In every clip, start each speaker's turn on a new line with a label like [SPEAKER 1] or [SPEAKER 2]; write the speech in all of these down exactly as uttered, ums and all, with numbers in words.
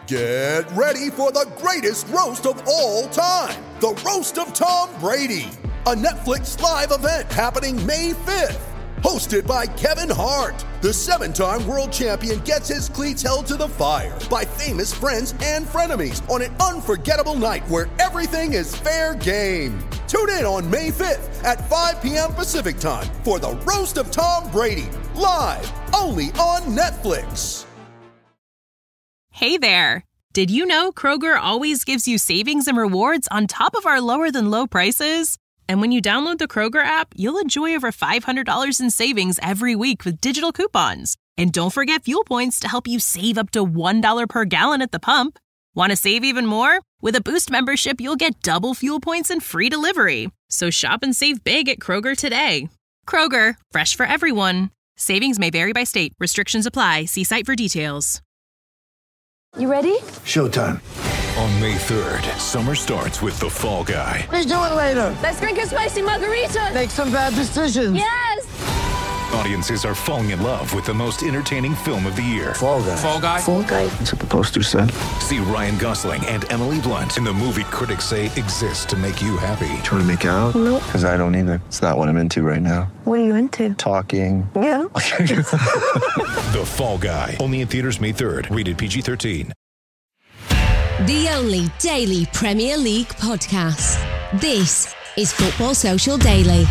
[SPEAKER 1] Get ready for the greatest roast of all time, the Roast of Tom Brady, a Netflix live event happening May fifth. Hosted by Kevin Hart, the seven-time world champion gets his cleats held to the fire by famous friends and frenemies on an unforgettable night where everything is fair game. Tune in on May fifth at five p.m. Pacific time for the Roast of Tom Brady, live only on Netflix.
[SPEAKER 2] Hey there. Did you know Kroger always gives you savings and rewards on top of our lower-than-low prices? And when you download the Kroger app, you'll enjoy over five hundred dollars in savings every week with digital coupons. And don't forget fuel points to help you save up to one dollar per gallon at the pump. Want to save even more? With a Boost membership, you'll get double fuel points and free delivery. So shop and save big at Kroger today. Kroger, fresh for everyone. Savings may vary by state. Restrictions apply. See site for details.
[SPEAKER 3] You ready?
[SPEAKER 4] Showtime.
[SPEAKER 5] On May third, summer starts with The Fall Guy.
[SPEAKER 4] Let's do it later.
[SPEAKER 3] Let's drink a spicy margarita.
[SPEAKER 4] Make some bad decisions.
[SPEAKER 3] Yes.
[SPEAKER 5] Audiences are falling in love with the most entertaining film of the year.
[SPEAKER 4] Fall Guy.
[SPEAKER 6] Fall Guy.
[SPEAKER 3] Fall Guy.
[SPEAKER 4] That's what the poster said.
[SPEAKER 5] See Ryan Gosling and Emily Blunt in the movie critics say exists to make you happy.
[SPEAKER 4] Trying to make it out?
[SPEAKER 3] Nope.
[SPEAKER 4] Because I don't either. It's not what I'm into right now.
[SPEAKER 3] What are you into?
[SPEAKER 4] Talking.
[SPEAKER 3] Yeah.
[SPEAKER 5] The Fall Guy. Only in theaters May third. Rated P G thirteen.
[SPEAKER 7] The only daily Premier League podcast. This is Football Social Daily.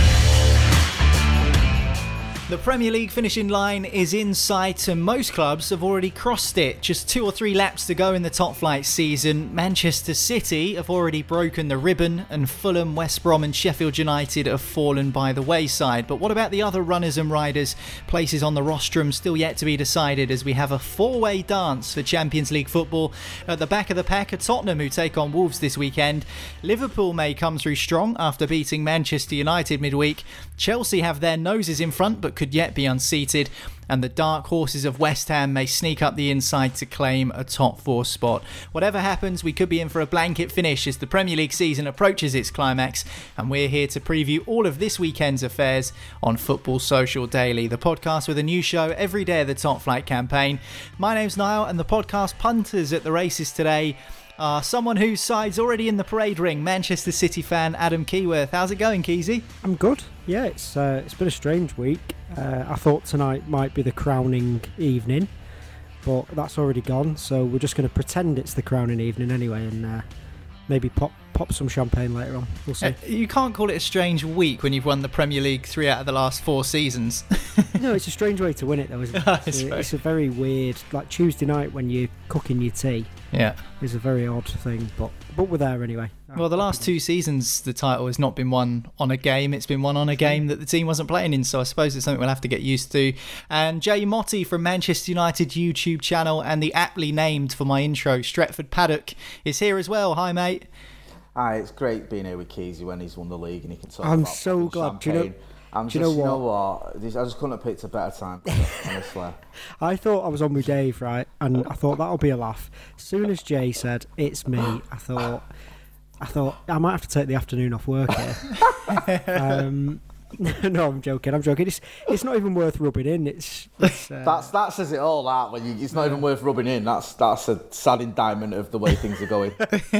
[SPEAKER 8] The Premier League finishing line is in sight and most clubs have already crossed it. Just two or three laps to go in the top flight season. Manchester City have already broken the ribbon and Fulham, West Brom and Sheffield United have fallen by the wayside. But what about the other runners and riders? Places on the rostrum still yet to be decided as we have a four-way dance for Champions League football. At the back of the pack are Tottenham, who take on Wolves this weekend. Liverpool may come through strong after beating Manchester United midweek. Chelsea have their noses in front but could yet be unseated, and the dark horses of West Ham may sneak up the inside to claim a top four spot. Whatever happens, we could be in for a blanket finish as the Premier League season approaches its climax, and we're here to preview all of this weekend's affairs on Football Social Daily, the podcast with a new show every day of the Top Flight campaign. My name's Niall, and the podcast punters at the races today are someone whose side's already in the parade ring, Manchester City fan Adam Keyworth. How's it going, Keezy?
[SPEAKER 9] I'm good. Yeah, it's uh, it's been a strange week. Uh, I thought tonight might be the crowning evening, but that's already gone. So we're just going to pretend it's the crowning evening anyway, and uh, maybe pop pop some champagne later on. We'll see.
[SPEAKER 8] Uh, you can't call it a strange week when you've won the Premier League three out of the last four seasons.
[SPEAKER 9] No, it's a strange way to win it, though, isn't it? It's, a, it's a very weird, like Tuesday night when you're cooking your tea.
[SPEAKER 8] Yeah,
[SPEAKER 9] it's a very odd thing, but but we're there anyway.
[SPEAKER 8] Well, the last two seasons, the title has not been won on a game. It's been won on a game that the team wasn't playing in, so I suppose it's something we'll have to get used to. And Jay Motti from Manchester United YouTube channel and the aptly named for my intro, Stretford Paddock, is here as well. Hi, mate.
[SPEAKER 6] Hi, it's great being here with Keezy when he's won the league and he can talk
[SPEAKER 9] I'm
[SPEAKER 6] about
[SPEAKER 9] so glad. Do you know,
[SPEAKER 6] I'm
[SPEAKER 9] do
[SPEAKER 6] just,
[SPEAKER 9] you know what?
[SPEAKER 6] You know what? This, I just couldn't have picked a better time, honestly.
[SPEAKER 9] I thought I was on with Dave, right? And I thought that'll be a laugh. As soon as Jay said, it's me, I thought, I thought I might have to take the afternoon off work here. um, no, I'm joking. I'm joking. It's it's not even worth rubbing in. It's, it's uh...
[SPEAKER 6] that's that says it all. That when you, it's not even worth rubbing in. That's that's a sad indictment of the way things are going.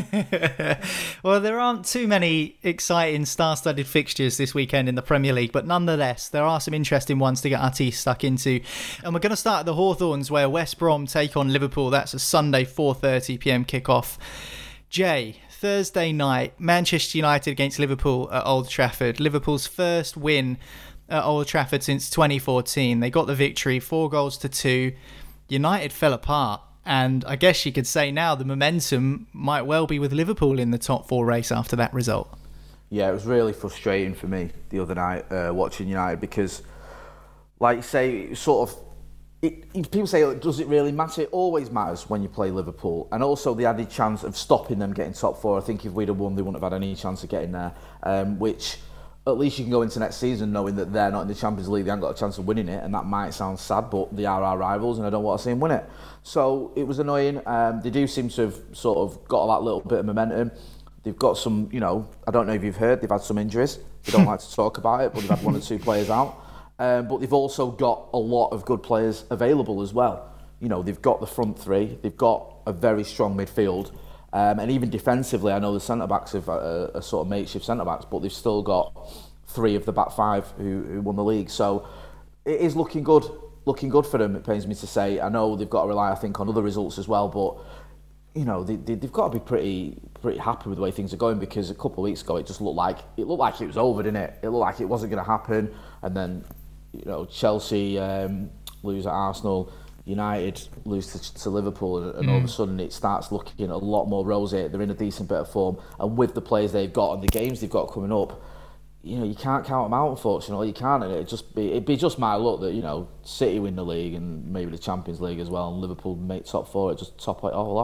[SPEAKER 8] Well, there aren't too many exciting star-studded fixtures this weekend in the Premier League, but nonetheless, there are some interesting ones to get our teeth stuck into. And we're going to start at the Hawthorns, where West Brom take on Liverpool. That's a Sunday four thirty p.m. kickoff. Jay, Thursday night, Manchester United against Liverpool at Old Trafford. Liverpool's first win at Old Trafford since twenty fourteen. They got the victory, four goals to two. United fell apart, and I guess you could say now the momentum might well be with Liverpool in the top four race after that result.
[SPEAKER 6] Yeah, it was really frustrating for me the other night uh, watching United because, like you say, it was sort of It, it, people say, does it really matter? It always matters when you play Liverpool. And also the added chance of stopping them getting top four. I think if we'd have won, they wouldn't have had any chance of getting there. Um, which, at least you can go into next season knowing that they're not in the Champions League, they haven't got a chance of winning it. And that might sound sad, but they are our rivals and I don't want to see them win it. So it was annoying. Um, they do seem to have sort of got that little bit of momentum. They've got some, you know, I don't know if you've heard, they've had some injuries. They don't like to talk about it, but they've had one or two players out. Um, but they've also got a lot of good players available as well. you know, they've got the front three, they've got a very strong midfield, um, and even defensively, I know the centre-backs are, uh, are sort of makeshift centre-backs, but they've still got three of the back five who, who won the league. So it is looking good, looking good for them, it pains me to say. I know they've got to rely, I think, on other results as well, but you know, they, they, they've got to be pretty pretty happy with the way things are going, because a couple of weeks ago it just looked like it looked like it was over, didn't it? It looked like it wasn't going to happen, and then, you know, Chelsea um, lose at Arsenal, United lose to, to Liverpool, and, and mm. all of a sudden it starts looking a lot more rosy. They're in a decent bit of form, and with the players they've got and the games they've got coming up, you know, you can't count them out, unfortunately. You can't, and it'd just be it'd be just my luck that, you know, City win the league and maybe the Champions League as well, and Liverpool make top four. It just top it all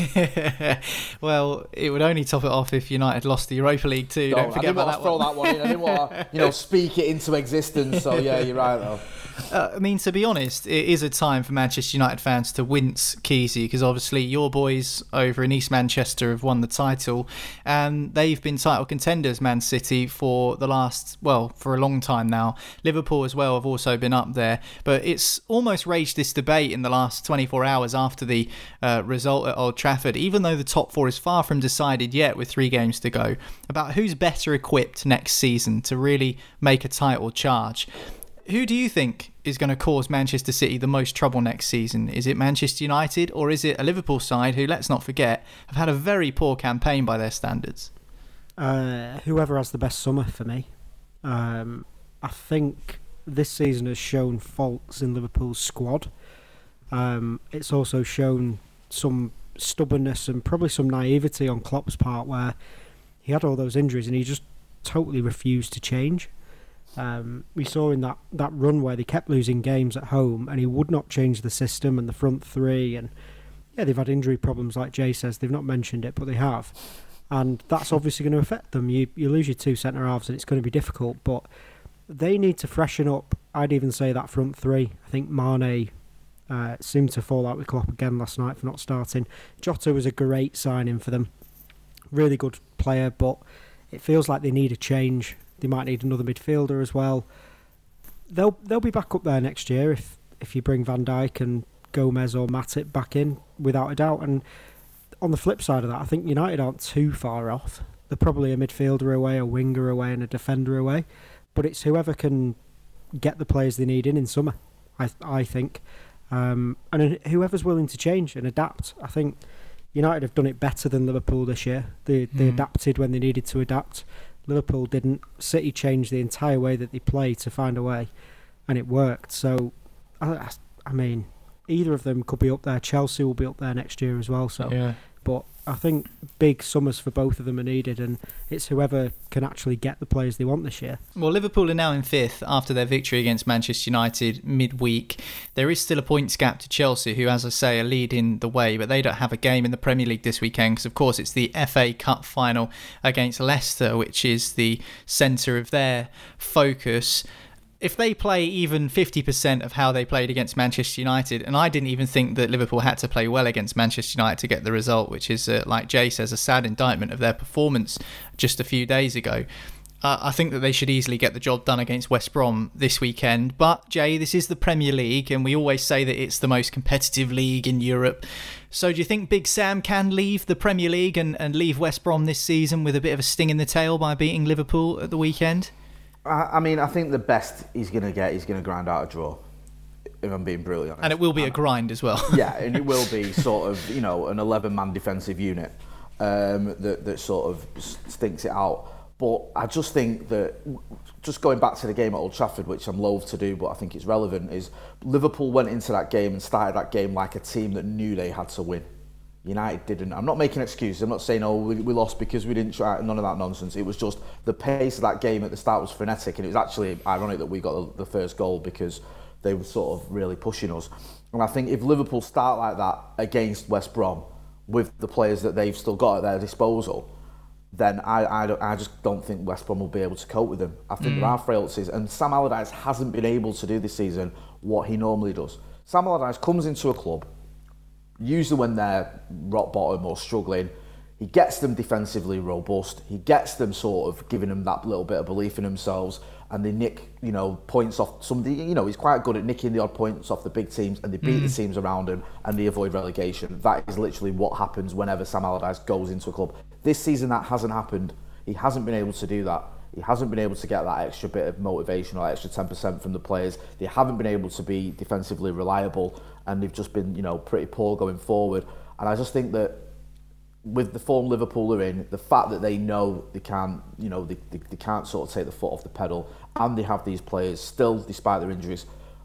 [SPEAKER 8] off. Well, it would only top it off if United lost the Europa League too. Don't, Don't forget about that
[SPEAKER 6] one. I didn't want to throw that one in. I didn't want to, you know, speak it into existence. So yeah, you're right though.
[SPEAKER 8] Uh, I mean, to be honest, it is a time for Manchester United fans to wince, Keezy, because obviously your boys over in East Manchester have won the title, and they've been title contenders, Man City, for the last, well, for a long time now. Liverpool as well have also been up there, but it's almost raged this debate in the last twenty-four hours after the uh, result at Old Trafford, even though the top four is far from decided yet with three games to go, about who's better equipped next season to really make a title charge. Who do you think is going to cause Manchester City the most trouble next season? Is it Manchester United, or is it a Liverpool side who, let's not forget, have had a very poor campaign by their standards?
[SPEAKER 9] Uh, whoever has the best summer for me. Um, I think this season has shown faults in Liverpool's squad. Um, it's also shown some stubbornness and probably some naivety on Klopp's part, where he had all those injuries and he just totally refused to change. Um, we saw in that, that run where they kept losing games at home and he would not change the system and the front three, and yeah, they've had injury problems like Jay says. They've not mentioned it, but they have, and that's obviously going to affect them. You you lose your two centre halves and it's going to be difficult, but they need to freshen up. I'd even say that front three. I think Mane uh, seemed to fall out with Klopp again last night for not starting. Jota was a great signing for them, really good player, but it feels like they need a change. They might need another midfielder as well. They'll they'll be back up there next year if if you bring Van Dijk and Gomez or Matip back in, without a doubt. And on the flip side of that, I think United aren't too far off. They're probably a midfielder away, a winger away, and a defender away. But it's whoever can get the players they need in in summer, I I think. Um, and whoever's willing to change and adapt. I think United have done it better than Liverpool this year. They they mm. adapted when they needed to adapt. Liverpool didn't. City changed the entire way that they play to find a way, and it worked. So, I, I mean, either of them could be up there. Chelsea will be up there next year as well. So,
[SPEAKER 8] yeah.
[SPEAKER 9] But I think big summers for both of them are needed, and it's whoever can actually get the players they want this year.
[SPEAKER 8] Well, Liverpool are now in fifth after their victory against Manchester United midweek. There is still a points gap to Chelsea, who, as I say, are leading the way, but they don't have a game in the Premier League this weekend because, of course, it's the F A Cup final against Leicester, which is the centre of their focus. If they play even fifty percent of how they played against Manchester United, and I didn't even think that Liverpool had to play well against Manchester United to get the result, which is, uh, like Jay says, a sad indictment of their performance just a few days ago. Uh, I think that they should easily get the job done against West Brom this weekend. But, Jay, this is the Premier League, and we always say that it's the most competitive league in Europe. So do you think Big Sam can leave the Premier League and, and leave West Brom this season with a bit of a sting in the tail by beating Liverpool at the weekend?
[SPEAKER 6] I mean, I think the best he's going to get, he's going to grind out a draw, if I'm being brutally honest.
[SPEAKER 8] And it will be a grind as well.
[SPEAKER 6] Yeah, and it will be sort of, you know, an eleven-man defensive unit um, that, that sort of stinks it out. But I just think that, just going back to the game at Old Trafford, which I'm loath to do, but I think it's relevant, is Liverpool went into that game and started that game like a team that knew they had to win. United didn't. I'm not making excuses. I'm not saying, oh, we, we lost because we didn't try. None of that nonsense. It was just the pace of that game at the start was frenetic, and it was actually ironic that we got the, the first goal because they were sort of really pushing us. And I think if Liverpool start like that against West Brom with the players that they've still got at their disposal, then I, I, I just don't think West Brom will be able to cope with them. I think mm. there are frailties, and Sam Allardyce hasn't been able to do this season what he normally does. Sam Allardyce comes into a club, usually when they're rock bottom or struggling, he gets them defensively robust, he gets them sort of giving them that little bit of belief in themselves, and they nick, you know, points off somebody. You know, he's quite good at nicking the odd points off the big teams, and they beat mm. the teams around him, and they avoid relegation. That is literally what happens whenever Sam Allardyce goes into a club. This season, that hasn't happened. He hasn't been able to do that. He hasn't been able to get that extra bit of motivation or extra ten percent from the players. They haven't been able to be defensively reliable, and they've just been, you know, pretty poor going forward. And I just think that with the form Liverpool are in, the fact that they know they can't, you know, they, they, they can't sort of take the foot off the pedal, and they have these players still, despite their injuries,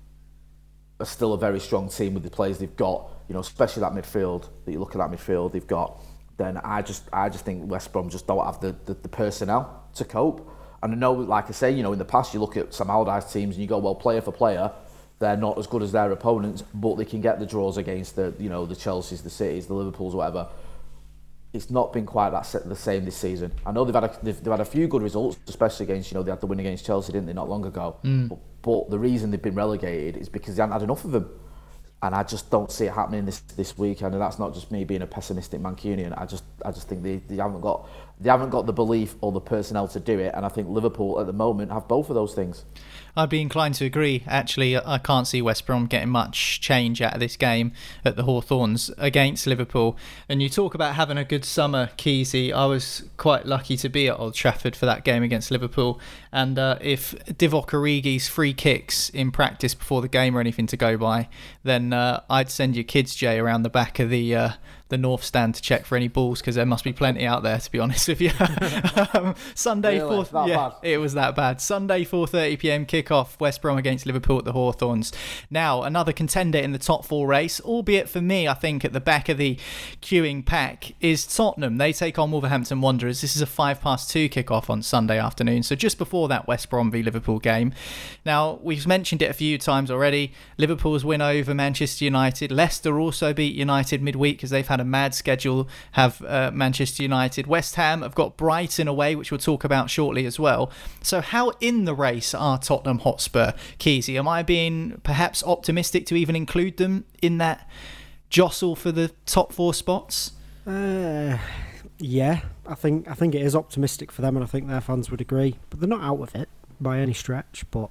[SPEAKER 6] are still a very strong team with the players they've got, you know, especially that midfield, that you look at that midfield they've got, then I just I just think West Brom just don't have the, the, the personnel to cope. And I know, like I say, you know, in the past you look at some Allardyce teams and you go, well, player for player, they're not as good as their opponents, but they can get the draws against the, you know, the Chelseas, the Cities, the Liverpools, whatever. It's not been quite that set, the same this season. I know they've had a, they've, they've had a few good results, especially against, you know, they had the win against Chelsea, didn't they, not long ago. Mm. But, but the reason they've been relegated is because they haven't had enough of them. And I just don't see it happening this this weekend. And that's not just me being a pessimistic Mancunian. I just I just think they, they haven't got they haven't got the belief or the personnel to do it. And I think Liverpool at the moment have both of those things.
[SPEAKER 8] I'd be inclined to agree. Actually, I can't see West Brom getting much change out of this game at the Hawthorns against Liverpool. And you talk about having a good summer, Keezy. I was quite lucky to be at Old Trafford for that game against Liverpool. And uh, if Divock Origi's free kicks in practice before the game or anything to go by, then uh, I'd send your kids, Jay, around the back of the... Uh, the North Stand to check for any balls, because there must be plenty out there, to be honest with you. um, Sunday,
[SPEAKER 6] really?
[SPEAKER 8] four, yeah, bad. It was that bad. Sunday, four thirty p m kickoff, West Brom against Liverpool at the Hawthorns. Now, another contender in the top four race, albeit for me, I think at the back of the queuing pack, is Tottenham. They take on Wolverhampton Wanderers. This is a five past two kickoff on Sunday afternoon, so just before that West Brom v Liverpool game. Now, we've mentioned it a few times already. Liverpool's win over Manchester United. Leicester also beat United midweek because they've had a mad schedule, have uh, Manchester United. West Ham have got Brighton away, which we'll talk about shortly as well. So how in the race are Tottenham Hotspur, Keezy? Am I being perhaps optimistic to even include them in that jostle for the top four spots?
[SPEAKER 9] Uh, yeah, I think I think it is optimistic for them, and I think their fans would agree. But they're not out of it by any stretch. But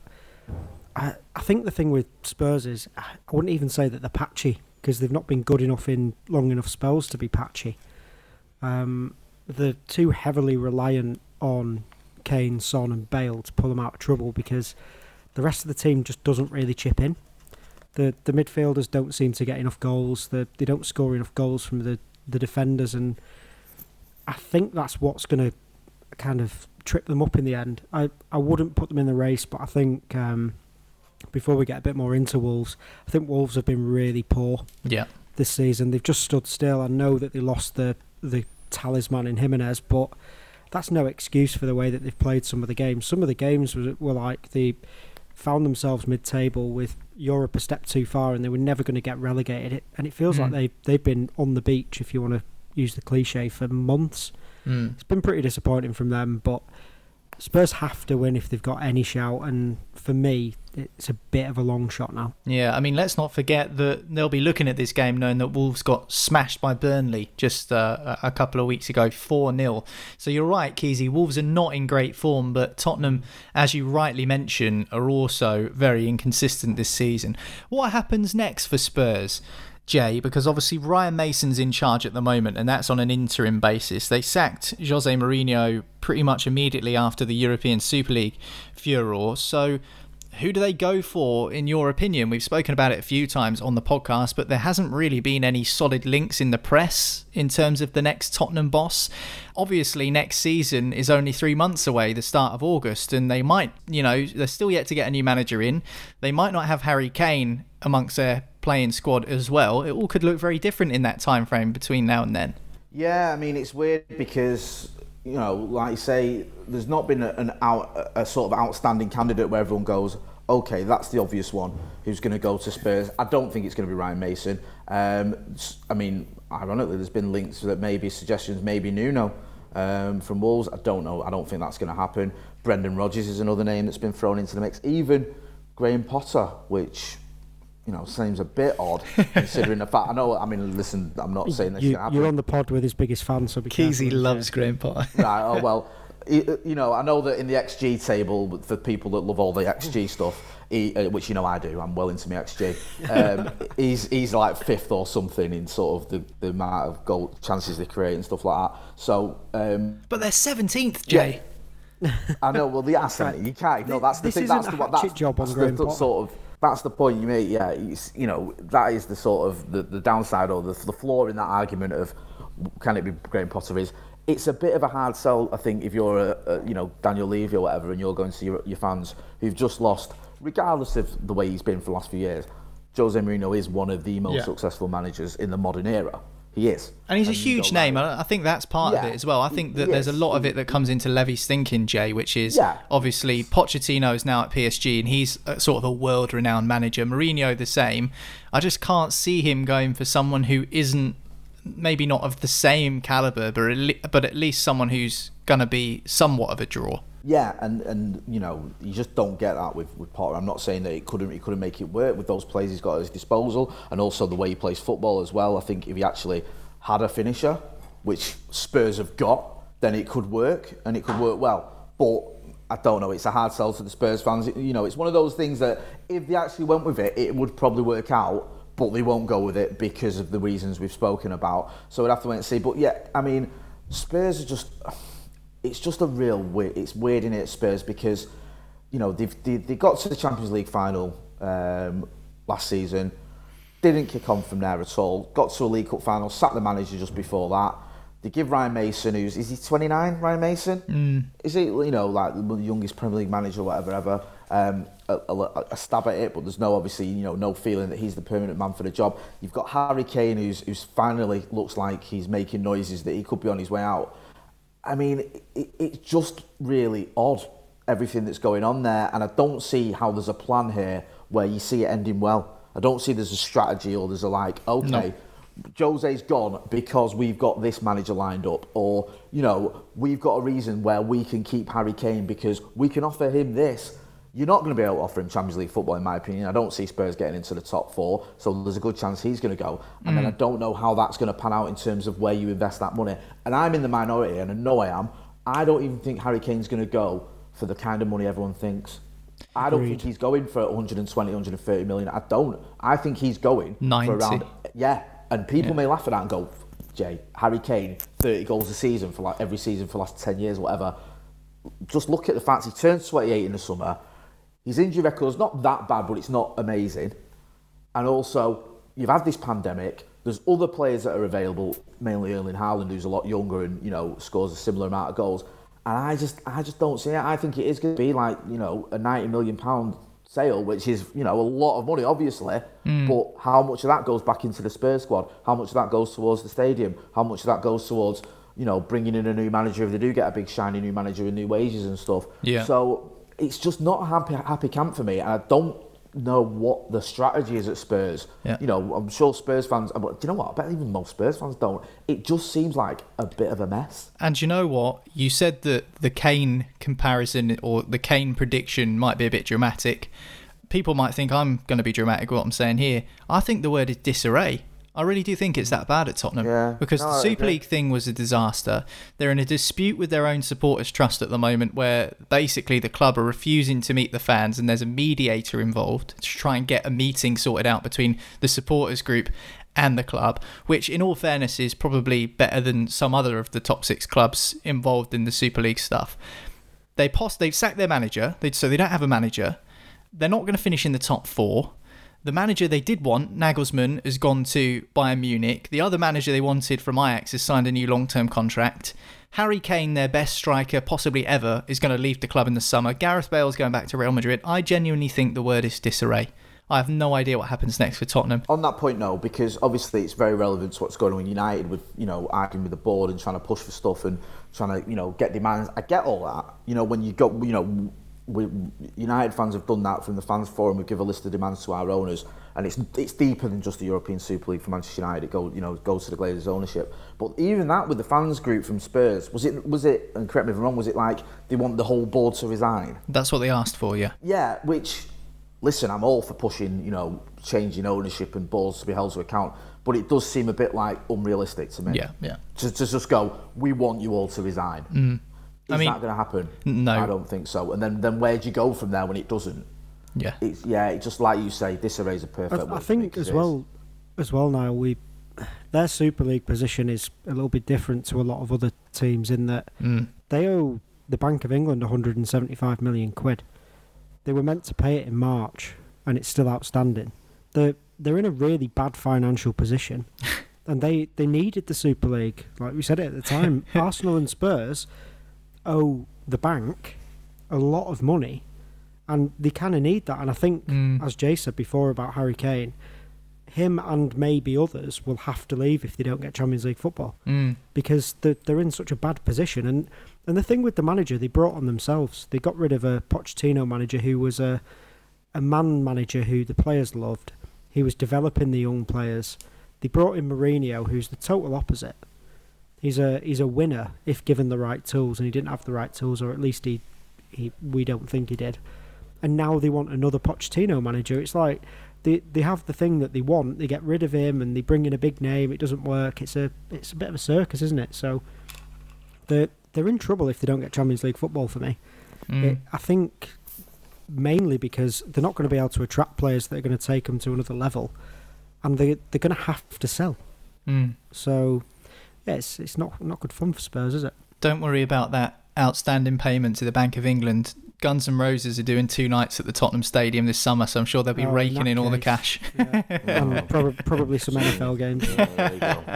[SPEAKER 9] I, I think the thing with Spurs is, I wouldn't even say that they're patchy, because they've not been good enough in long enough spells to be patchy. Um, they're too heavily reliant on Kane, Son and Bale to pull them out of trouble, because the rest of the team just doesn't really chip in. The the midfielders don't seem to get enough goals. The, they don't score enough goals from the, the defenders, and I think that's what's going to kind of trip them up in the end. I, I wouldn't put them in the race, but I think... Um, before we get a bit more into Wolves, I think Wolves have been really poor
[SPEAKER 8] yeah.
[SPEAKER 9] this season. They've just stood still. I know that they lost the the talisman in Jimenez, but that's no excuse for the way that they've played some of the games. Some of the games were, were like they found themselves mid-table with Europe a step too far, and they were never going to get relegated. And it feels mm. like they, they've been on the beach, if you want to use the cliche, for months. Mm. It's been pretty disappointing from them, but Spurs have to win if they've got any shout, and for me, it's a bit of a long shot now.
[SPEAKER 8] Yeah, I mean, let's not forget that they'll be looking at this game knowing that Wolves got smashed by Burnley just uh, a couple of weeks ago, four nil. So you're right, Keezy, Wolves are not in great form, but Tottenham, as you rightly mention, are also very inconsistent this season. What happens next for Spurs, Jay? Because obviously Ryan Mason's in charge at the moment, and that's on an interim basis. They sacked Jose Mourinho pretty much immediately after the European Super League furore. So who do they go for, in your opinion? We've spoken about it a few times on the podcast, but there hasn't really been any solid links in the press in terms of the next Tottenham boss. Obviously, next season is only three months away, the start of August, and they might, you know, they're still yet to get a new manager in. They might not have Harry Kane amongst their playing squad as well. It all could look very different in that time frame between now and then.
[SPEAKER 6] Yeah, I mean, it's weird because, you know, like you say, there's not been a, an out, a sort of outstanding candidate where everyone goes, okay, that's the obvious one who's going to go to Spurs. I don't think it's going to be Ryan Mason. Um, I mean, ironically, there's been links that maybe suggestions, maybe Nuno um, from Wolves. I don't know. I don't think that's going to happen. Brendan Rodgers is another name that's been thrown into the mix. Even Graham Potter, which, you know, seems a bit odd considering the fact. I know. I mean, listen, I'm not saying this
[SPEAKER 9] you,
[SPEAKER 6] is going to happen.
[SPEAKER 9] You're on the pod with his biggest fan, so be
[SPEAKER 8] Keezy loves Graham Potter.
[SPEAKER 6] Right. Oh well. you know, I know that in the X G table, for people that love all the X G stuff, he, uh, which you know I do, I'm well into my X G. Um, he's he's like fifth or something in sort of the, the amount of goal chances they create and stuff like that. So, um,
[SPEAKER 8] but they're seventeenth, Jay.
[SPEAKER 6] Yeah. I know. Well, the asset you can't. No, that's the
[SPEAKER 9] this
[SPEAKER 6] thing.
[SPEAKER 9] Isn't
[SPEAKER 6] That's
[SPEAKER 9] a
[SPEAKER 6] the what.
[SPEAKER 9] hatchet
[SPEAKER 6] That's,
[SPEAKER 9] job on
[SPEAKER 6] that's
[SPEAKER 9] Graham
[SPEAKER 6] the, the
[SPEAKER 9] Potter.
[SPEAKER 6] sort of. That's the point you make. Yeah, it's, you know, that is the sort of the, the downside or the the flaw in that argument of can it be Graham Potter is. It's a bit of a hard sell, I think, if you're a, a you know Daniel Levy or whatever, and you're going to see your, your fans who've just lost, regardless of the way he's been for the last few years. Jose Mourinho is one of the most
[SPEAKER 8] yeah.
[SPEAKER 6] successful managers in the modern era. He is,
[SPEAKER 8] and he's and a huge name. Like, I think that's part yeah, of it as well. I think that there's a lot of it that comes into Levy's thinking, Jay, which is yeah. obviously Pochettino is now at P S G and he's a, sort of a world-renowned manager. Mourinho the same. I just can't see him going for someone who isn't. Maybe not of the same caliber, but at, le- but at least someone who's gonna be somewhat of a draw.
[SPEAKER 6] Yeah, and, and you know you just don't get that with, with Potter. I'm not saying that it couldn't he couldn't make it work with those players he's got at his disposal, and also the way he plays football as well. I think if he actually had a finisher, which Spurs have got, then it could work and it could work well. But I don't know. It's a hard sell to the Spurs fans. It, you know, it's one of those things that if they actually went with it, it would probably work out. But they won't go with it because of the reasons we've spoken about. So we'd have to wait and see. But yeah, I mean, Spurs are just, it's just a real weird, it's weird in it, Spurs, because, you know, they've, they, they got to the Champions League final um, last season, didn't kick on from there at all, got to a League Cup final, sacked the manager just before that. They give Ryan Mason, who's, is he twenty-nine, Ryan Mason?
[SPEAKER 8] Mm.
[SPEAKER 6] Is he, you know, like the youngest Premier League manager or whatever ever, um, a, a, a stab at it, but there's no, obviously, you know, no feeling that he's the permanent man for the job. You've got Harry Kane, who's, who's finally looks like he's making noises that he could be on his way out. I mean, it, it's just really odd, everything that's going on there, and I don't see how there's a plan here where you see it ending well. I don't see there's a strategy or there's a like, okay, no. Jose's gone because we've got this manager lined up, or, you know, we've got a reason where we can keep Harry Kane because we can offer him this. You're not going to be able to offer him Champions League football, in my opinion. I don't see Spurs getting into the top four, so there's a good chance he's going to go. And mm. then I don't know how that's going to pan out in terms of where you invest that money. And I'm in the minority, and I know I am. I don't even think Harry Kane's going to go for the kind of money everyone thinks. I don't Agreed. think he's going for one hundred twenty, one hundred thirty million. I don't. I think he's going
[SPEAKER 8] ninety.
[SPEAKER 6] For around... Yeah. And people yeah. may laugh at that and go, Jay, Harry Kane, thirty goals a season for like every season for the last ten years, whatever. Just look at the fact he turned twenty-eight in the summer. His injury record's not that bad, but it's not amazing. And also, you've had this pandemic. There's other players that are available, mainly Erling Haaland, who's a lot younger and, you know, scores a similar amount of goals. And I just, I just don't see it. I think it is going to be like, you know, a ninety million pound sale, which is, you know, a lot of money, obviously. Mm. But how much of that goes back into the Spurs squad? How much of that goes towards the stadium? How much of that goes towards, you know, bringing in a new manager if they do get a big shiny new manager and new wages and stuff?
[SPEAKER 8] Yeah.
[SPEAKER 6] So it's just not a happy happy camp for me, and I don't know what the strategy is at Spurs.
[SPEAKER 8] Yeah.
[SPEAKER 6] You know, I'm sure Spurs fans, but do you know what? I bet even most Spurs fans don't. It just seems like a bit of a mess.
[SPEAKER 8] And you know what? You said that the Kane comparison or the Kane prediction might be a bit dramatic. People might think I'm going to be dramatic with what I'm saying here. I think the word is disarray. I really do think it's that bad at Tottenham.
[SPEAKER 6] Yeah.
[SPEAKER 8] Because no, the Super League thing was a disaster. They're in a dispute with their own supporters' trust at the moment where basically the club are refusing to meet the fans and there's a mediator involved to try and get a meeting sorted out between the supporters group and the club, which in all fairness is probably better than some other of the top six clubs involved in the Super League stuff. They post, they've sacked their manager, they, so they don't have a manager. They're not going to finish in the top four. The manager they did want, Nagelsmann, has gone to Bayern Munich. The other manager they wanted from Ajax has signed a new long-term contract. Harry Kane, their best striker possibly ever, is going to leave the club in the summer. Gareth Bale's going back to Real Madrid. I genuinely think the word is disarray. I have no idea what happens next for Tottenham.
[SPEAKER 6] On that point, no, because obviously it's very relevant to what's going on with United with, you know, arguing with the board and trying to push for stuff and trying to, you know, get demands. I get all that. You know, when you go, you know... We, United fans have done that from the fans forum. We give a list of demands to our owners, and it's it's deeper than just the European Super League for Manchester United. It goes, you know, goes to the Glazers' ownership. But even that with the fans group from Spurs, was it was it? And correct me if I'm wrong. Was it like they want the whole board to resign?
[SPEAKER 8] That's what they asked for, yeah.
[SPEAKER 6] Yeah, which, listen, I'm all for pushing, you know, changing ownership and boards to be held to account. But it does seem a bit like unrealistic to me.
[SPEAKER 8] Yeah, yeah.
[SPEAKER 6] To, to just go, we want you all to resign.
[SPEAKER 8] Mm.
[SPEAKER 6] Is
[SPEAKER 8] I mean,
[SPEAKER 6] that going to happen?
[SPEAKER 8] No.
[SPEAKER 6] I don't think so. And then, then where do you go from there when it doesn't?
[SPEAKER 8] Yeah.
[SPEAKER 6] It's, yeah, it's just like you say, disarray is a perfect
[SPEAKER 9] I, I think as well, as well now, we their Super League position is a little bit different to a lot of other teams in that
[SPEAKER 8] mm.
[SPEAKER 9] they owe the Bank of England one hundred seventy-five million quid. They were meant to pay it in March, and it's still outstanding. They're, they're in a really bad financial position, and they, they needed the Super League. Like we said it at the time, Arsenal and Spurs owe the bank a lot of money, and they kind of need that. And I think,
[SPEAKER 8] mm.
[SPEAKER 9] as Jay said before about Harry Kane, him and maybe others will have to leave if they don't get Champions League football
[SPEAKER 8] mm.
[SPEAKER 9] because they're, they're in such a bad position. And and the thing with the manager, they brought on themselves. They got rid of a Pochettino manager who was a a man manager who the players loved. He was developing the young players. They brought in Mourinho, who's the total opposite. He's a he's a winner if given the right tools, and he didn't have the right tools, or at least he, he we don't think he did. And now they want another Pochettino manager. It's like they they have the thing that they want. They get rid of him and they bring in a big name. It doesn't work. It's a it's a bit of a circus, isn't it? So they're they're in trouble if they don't get Champions League football. For me,
[SPEAKER 8] mm.
[SPEAKER 9] it, I think mainly because they're not going to be able to attract players that are going to take them to another level, and they they're going to have to sell.
[SPEAKER 8] Mm.
[SPEAKER 9] So yeah, it's it's not not good fun for Spurs, is it?
[SPEAKER 8] Don't worry about that outstanding payment to the Bank of England. Guns N' Roses are doing two nights at the Tottenham Stadium this summer, so I'm sure they'll be
[SPEAKER 9] oh,
[SPEAKER 8] raking in, in all the
[SPEAKER 9] case.
[SPEAKER 8] cash.
[SPEAKER 9] Yeah. And prob- probably some N F L games.
[SPEAKER 6] Yeah, there you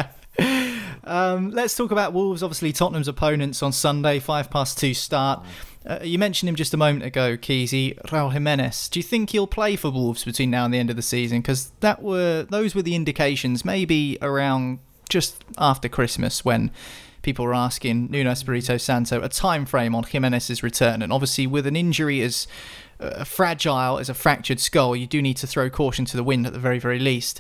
[SPEAKER 6] go.
[SPEAKER 8] um, let's talk about Wolves. Obviously, Tottenham's opponents on Sunday, five past two start. Uh, you mentioned him just a moment ago, Keezy, Raul Jimenez. Do you think he'll play for Wolves between now and the end of the season? Because that were those were the indications, maybe around just after Christmas when people were asking Nuno Espirito Santo a time frame on Jimenez's return, and obviously with an injury as uh, fragile as a fractured skull, you do need to throw caution to the wind at the very, very least.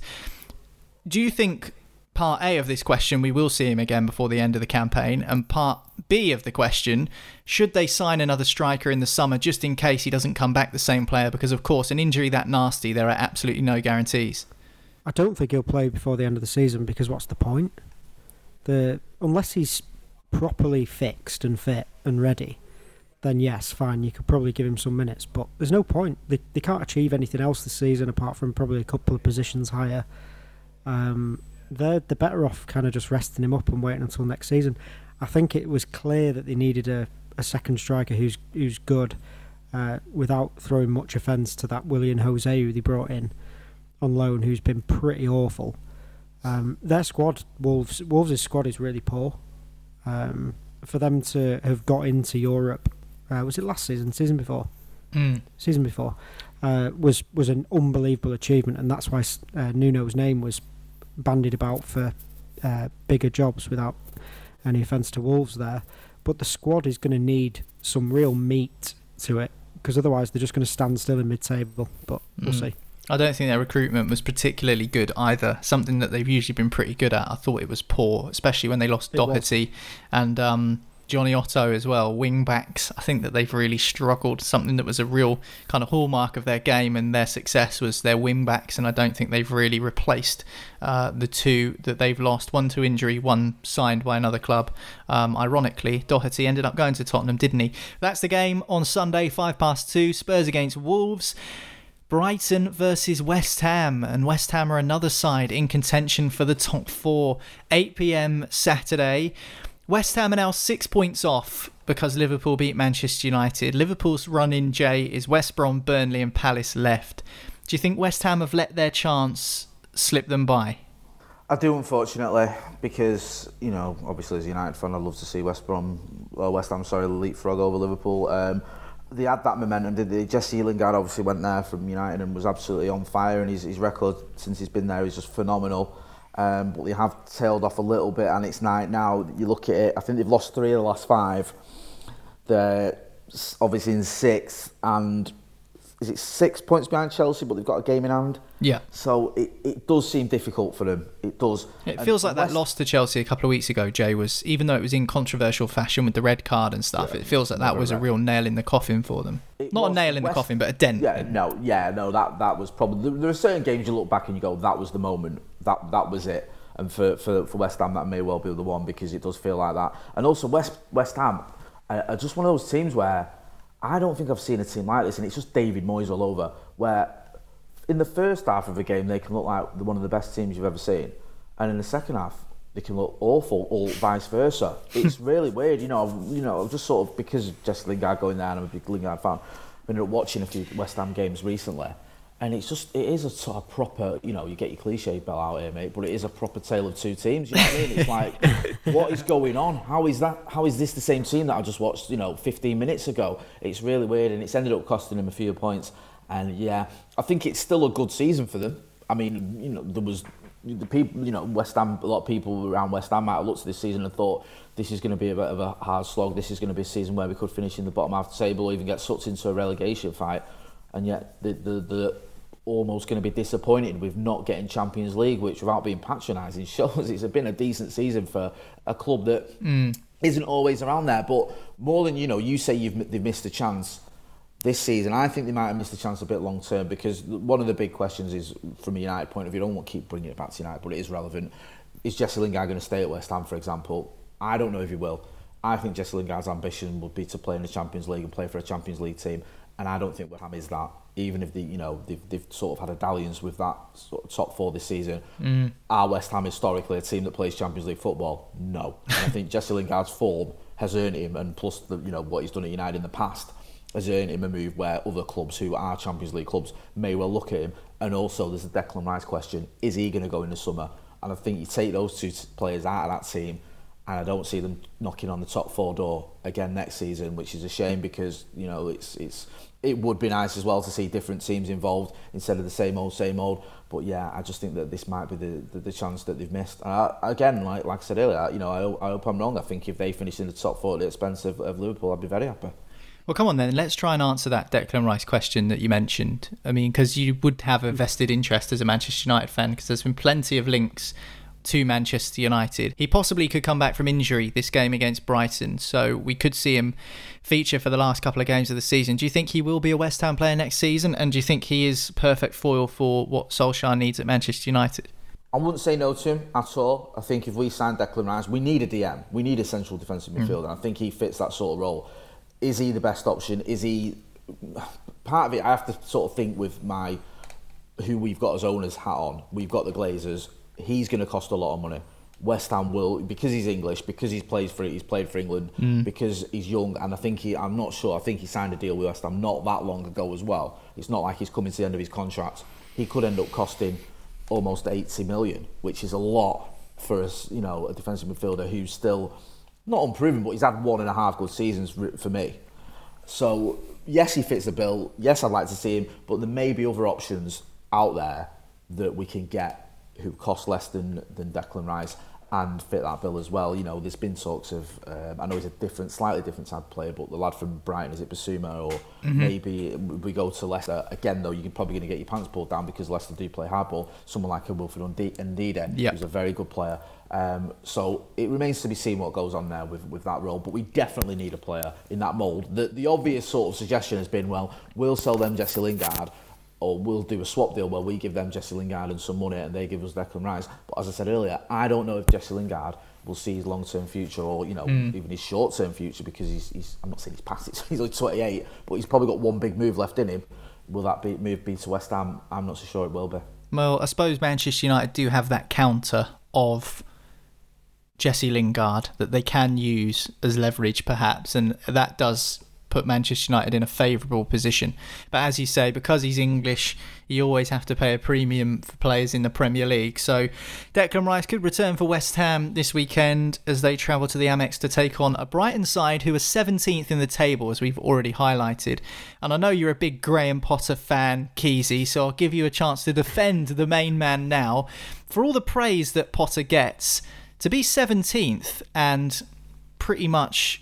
[SPEAKER 8] Do you think part A of this question, we will see him again before the end of the campaign, and part B of the question, should they sign another striker in the summer just in case he doesn't come back the same player? Because of course, an injury that nasty, there are absolutely no guarantees.
[SPEAKER 9] I don't think he'll play before the end of the season because what's the point? The unless he's properly fixed and fit and ready, then yes, fine, you could probably give him some minutes. But there's no point. They they can't achieve anything else this season apart from probably a couple of positions higher. Um, they're they're better off kind of just resting him up and waiting until next season. I think it was clear that they needed a, a second striker who's who's good, uh, without throwing much offence to that Willian Jose who they brought in on loan, who's been pretty awful. Um, their squad, Wolves, Wolves' squad is really poor. Um, for them to have got into Europe, uh, was it last season, season before?
[SPEAKER 8] Mm.
[SPEAKER 9] Season before, uh, was was an unbelievable achievement, and that's why uh, Nuno's name was bandied about for uh, bigger jobs, without any offence to Wolves there. But the squad is going to need some real meat to it, because otherwise they're just going to stand still in mid-table, but we'll
[SPEAKER 8] Mm.
[SPEAKER 9] see.
[SPEAKER 8] I don't think their recruitment was particularly good either. Something that they've usually been pretty good at. I thought it was poor, especially when they lost
[SPEAKER 9] It
[SPEAKER 8] Doherty and um, Johnny Otto as well. Wing backs, I think that they've really struggled. Something that was a real kind of hallmark of their game and their success was their wing backs, and I don't think they've really replaced uh, the two that they've lost. One to injury, one signed by another club. Um, ironically, Doherty ended up going to Tottenham, didn't he? That's the game on Sunday, five past two. Spurs against Wolves. Brighton versus West Ham, and West Ham are another side in contention for the top four. eight p.m. Saturday. West Ham are now six points off because Liverpool beat Manchester United. Liverpool's run in, Jay, is West Brom, Burnley and Palace left. Do you think West Ham have let their chance slip them by?
[SPEAKER 6] I do, unfortunately, because, you know, obviously as a United fan, I'd love to see West Brom, or West Ham, sorry, leapfrog over Liverpool. Um, They had that momentum, did they? Jesse Lingard obviously went there from United and was absolutely on fire, and his, his record since he's been there is just phenomenal. Um, but they have tailed off a little bit, and it's night now. You look at it, I think they've lost three of the last five. They're obviously in sixth, and is it six points behind Chelsea, but they've got a game in hand?
[SPEAKER 8] Yeah.
[SPEAKER 6] So it, it does seem difficult for them. It does.
[SPEAKER 8] It
[SPEAKER 6] and
[SPEAKER 8] feels like
[SPEAKER 6] West...
[SPEAKER 8] that loss to Chelsea a couple of weeks ago, Jay, was, even though it was in controversial fashion with the red card and stuff, yeah, it feels like that was a real nail in the coffin for them. It Not a nail in West... the coffin, but a dent.
[SPEAKER 6] Yeah, no, yeah, no, that that was probably... There are certain games you look back and you go, that was the moment, that that was it. And for, for, for West Ham, that may well be the one, because it does feel like that. And also, West West Ham, Uh, just one of those teams where I don't think I've seen a team like this, and it's just David Moyes all over, where in the first half of a game they can look like one of the best teams you've ever seen, and in the second half they can look awful, or vice versa. It's really weird, you know. You know, just sort of because of Jesse Lingard going there, and I'm a big Lingard fan. I've been watching a few West Ham games recently, and it's just it is a sort of proper, you know, you get your cliche bell out here, mate, but it is a proper tale of two teams. You know what I mean? It's like, what is going on? How is that? How is this the same team that I just watched, you know, fifteen minutes ago? It's really weird, and it's ended up costing him a few points. And yeah, I think it's still a good season for them. I mean, you know, there was. The people, you know, West Ham, a lot of people around West Ham might have looked at this season and thought this is going to be a bit of a hard slog. This is going to be a season where we could finish in the bottom half of the table or even get sucked into a relegation fight. And yet, the the, the almost going to be disappointed with not getting Champions League, which, without being patronising, shows it's been a decent season for a club that mm. isn't always around there. But more than, you know, you say you've they've missed a chance this season, I think they might have missed a chance a bit long term, because one of the big questions is, from a United point of view, I don't want to keep bringing it back to United, but it is relevant. Is Jesse Lingard going to stay at West Ham, for example? I don't know if he will. I think Jesse Lingard's ambition would be to play in the Champions League and play for a Champions League team, and I don't think West Ham is that. Even if they, you know, they've, they've sort of had a dalliance with that sort of top four this season. Mm. Are West Ham historically a team that plays Champions League football? No. And I think Jesse Lingard's form has earned him, and plus the, you know, what he's done at United in the past, has earned him a move where other clubs who are Champions League clubs may well look at him. And also there's a Declan Rice question, is he going to go in the summer? And I think you take those two players out of that team, and I don't see them knocking on the top four door again next season, which is a shame, because, you know, it's it's it would be nice as well to see different teams involved instead of the same old same old. But yeah, I just think that this might be the the, the chance that they've missed. And I, again, like like I said earlier, you know, I, I hope I'm wrong. I think if they finish in the top four at the expense of, of Liverpool, I'd be very happy.
[SPEAKER 8] Well, come on then, let's try and answer that Declan Rice question that you mentioned. I mean, because you would have a vested interest as a Manchester United fan, because there's been plenty of links to Manchester United. He possibly could come back from injury this game against Brighton, so we could see him feature for the last couple of games of the season. Do you think he will be a West Ham player next season, and do you think he is perfect foil for what Solskjaer needs at Manchester United?
[SPEAKER 6] I wouldn't say no to him at all. I think if we sign Declan Rice, we need a D M. We need a central defensive midfielder, mm. and I think he fits that sort of role. Is he the best option? Is he... Part of it, I have to sort of think with my... who we've got as owners hat on. We've got the Glazers. He's going to cost a lot of money. West Ham will, because he's English, because he's played for he's played for England, mm. because he's young, and I think he, I'm not sure, I think he signed a deal with West Ham not that long ago as well. It's not like he's coming to the end of his contract. He could end up costing almost eighty million, which is a lot for us, you know, a defensive midfielder who's still not unproven, but he's had one and a half good seasons for me. So yes, he fits the bill. Yes, I'd like to see him, but there may be other options out there that we can get who cost less than than Declan Rice and fit that bill as well. You know, there's been talks of, um, I know he's a different, slightly different type of player, but the lad from Brighton, is it Basuma, or mm-hmm. maybe we go to Leicester. Again, though, you're probably going to get your pants pulled down because Leicester do play hardball. Someone like a Wilfred Ndidi, yep. who's a very good player. Um, so it remains to be seen what goes on there with, with that role, but we definitely need a player in that mould. The, the obvious sort of suggestion has been, well, we'll sell them Jesse Lingard, or we'll do a swap deal where we give them Jesse Lingard and some money and they give us Declan Rice. But as I said earlier, I don't know if Jesse Lingard will see his long-term future, or, you know, mm. even his short-term future, because he's, he's I'm not saying he's past it, he's only twenty-eight, but he's probably got one big move left in him. Will that be, move be to West Ham? I'm not so sure it will be.
[SPEAKER 8] Well, I suppose Manchester United do have that counter of Jesse Lingard that they can use as leverage, perhaps, and that does put Manchester United in a favourable position. But as you say, because he's English, you always have to pay a premium for players in the Premier League. So Declan Rice could return for West Ham this weekend as they travel to the Amex to take on a Brighton side who are seventeenth in the table, as we've already highlighted. And I know you're a big Graham Potter fan, Keezy, so I'll give you a chance to defend the main man now. For all the praise that Potter gets, to be seventeenth and pretty much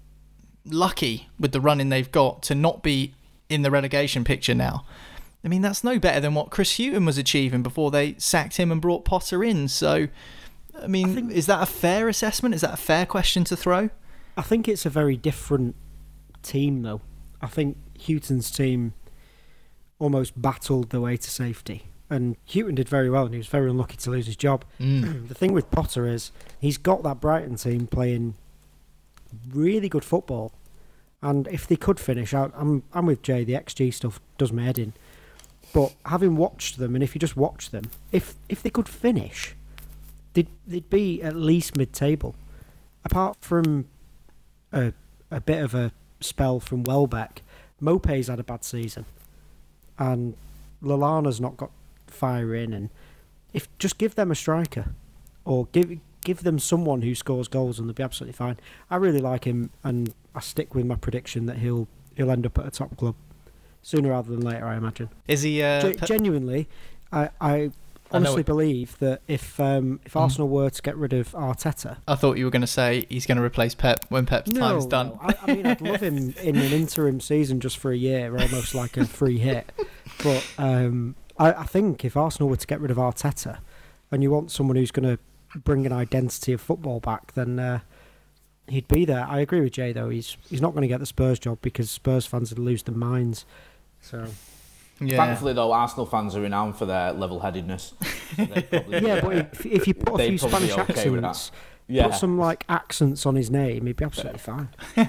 [SPEAKER 8] lucky with the running they've got to not be in the relegation picture now. I mean, that's no better than what Chris Hughton was achieving before they sacked him and brought Potter in. So, I mean, I think, is that a fair assessment? Is that a fair question to throw?
[SPEAKER 9] I think it's a very different team, though. I think Hughton's team almost battled their way to safety. And Hughton did very well, and he was very unlucky to lose his job. Mm. The thing with Potter is he's got that Brighton team playing really good football. And if they could finish, I, I'm I'm with Jay. The X G stuff does my head in. But having watched them, and if you just watch them, if if they could finish, they'd they'd be at least mid-table. Apart from a a bit of a spell from Welbeck, Mopé's had a bad season, and Lallana's not got fire in. And if just give them a striker, or give give them someone who scores goals, and they'll be absolutely fine. I really like him, and I stick with my prediction that he'll he'll end up at a top club sooner rather than later, I imagine.
[SPEAKER 8] Is he uh,
[SPEAKER 9] G- genuinely? I, I honestly I believe that if um, if mm. Arsenal were to get rid of Arteta,
[SPEAKER 8] I thought you were going to say he's going to replace Pep when Pep's
[SPEAKER 9] no,
[SPEAKER 8] time's done.
[SPEAKER 9] No. I, I mean, I'd love him in an interim season just for a year, almost like a free hit. But um, I, I think if Arsenal were to get rid of Arteta, and you want someone who's going to bring an identity of football back, then uh, he'd be there. I agree with Jay though. He's he's not going to get the Spurs job because Spurs fans would lose their minds. So,
[SPEAKER 6] yeah. Thankfully though, Arsenal fans are renowned for their level-headedness. So
[SPEAKER 9] yeah, but if, if you put a few Spanish okay accents, yeah. put some like accents on his name, he'd be absolutely fine.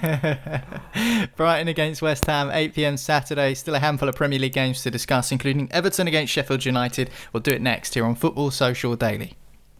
[SPEAKER 8] Brighton against West Ham, eight p.m. Saturday. Still a handful of Premier League games to discuss, including Everton against Sheffield United. We'll do it next here on Football Social Daily.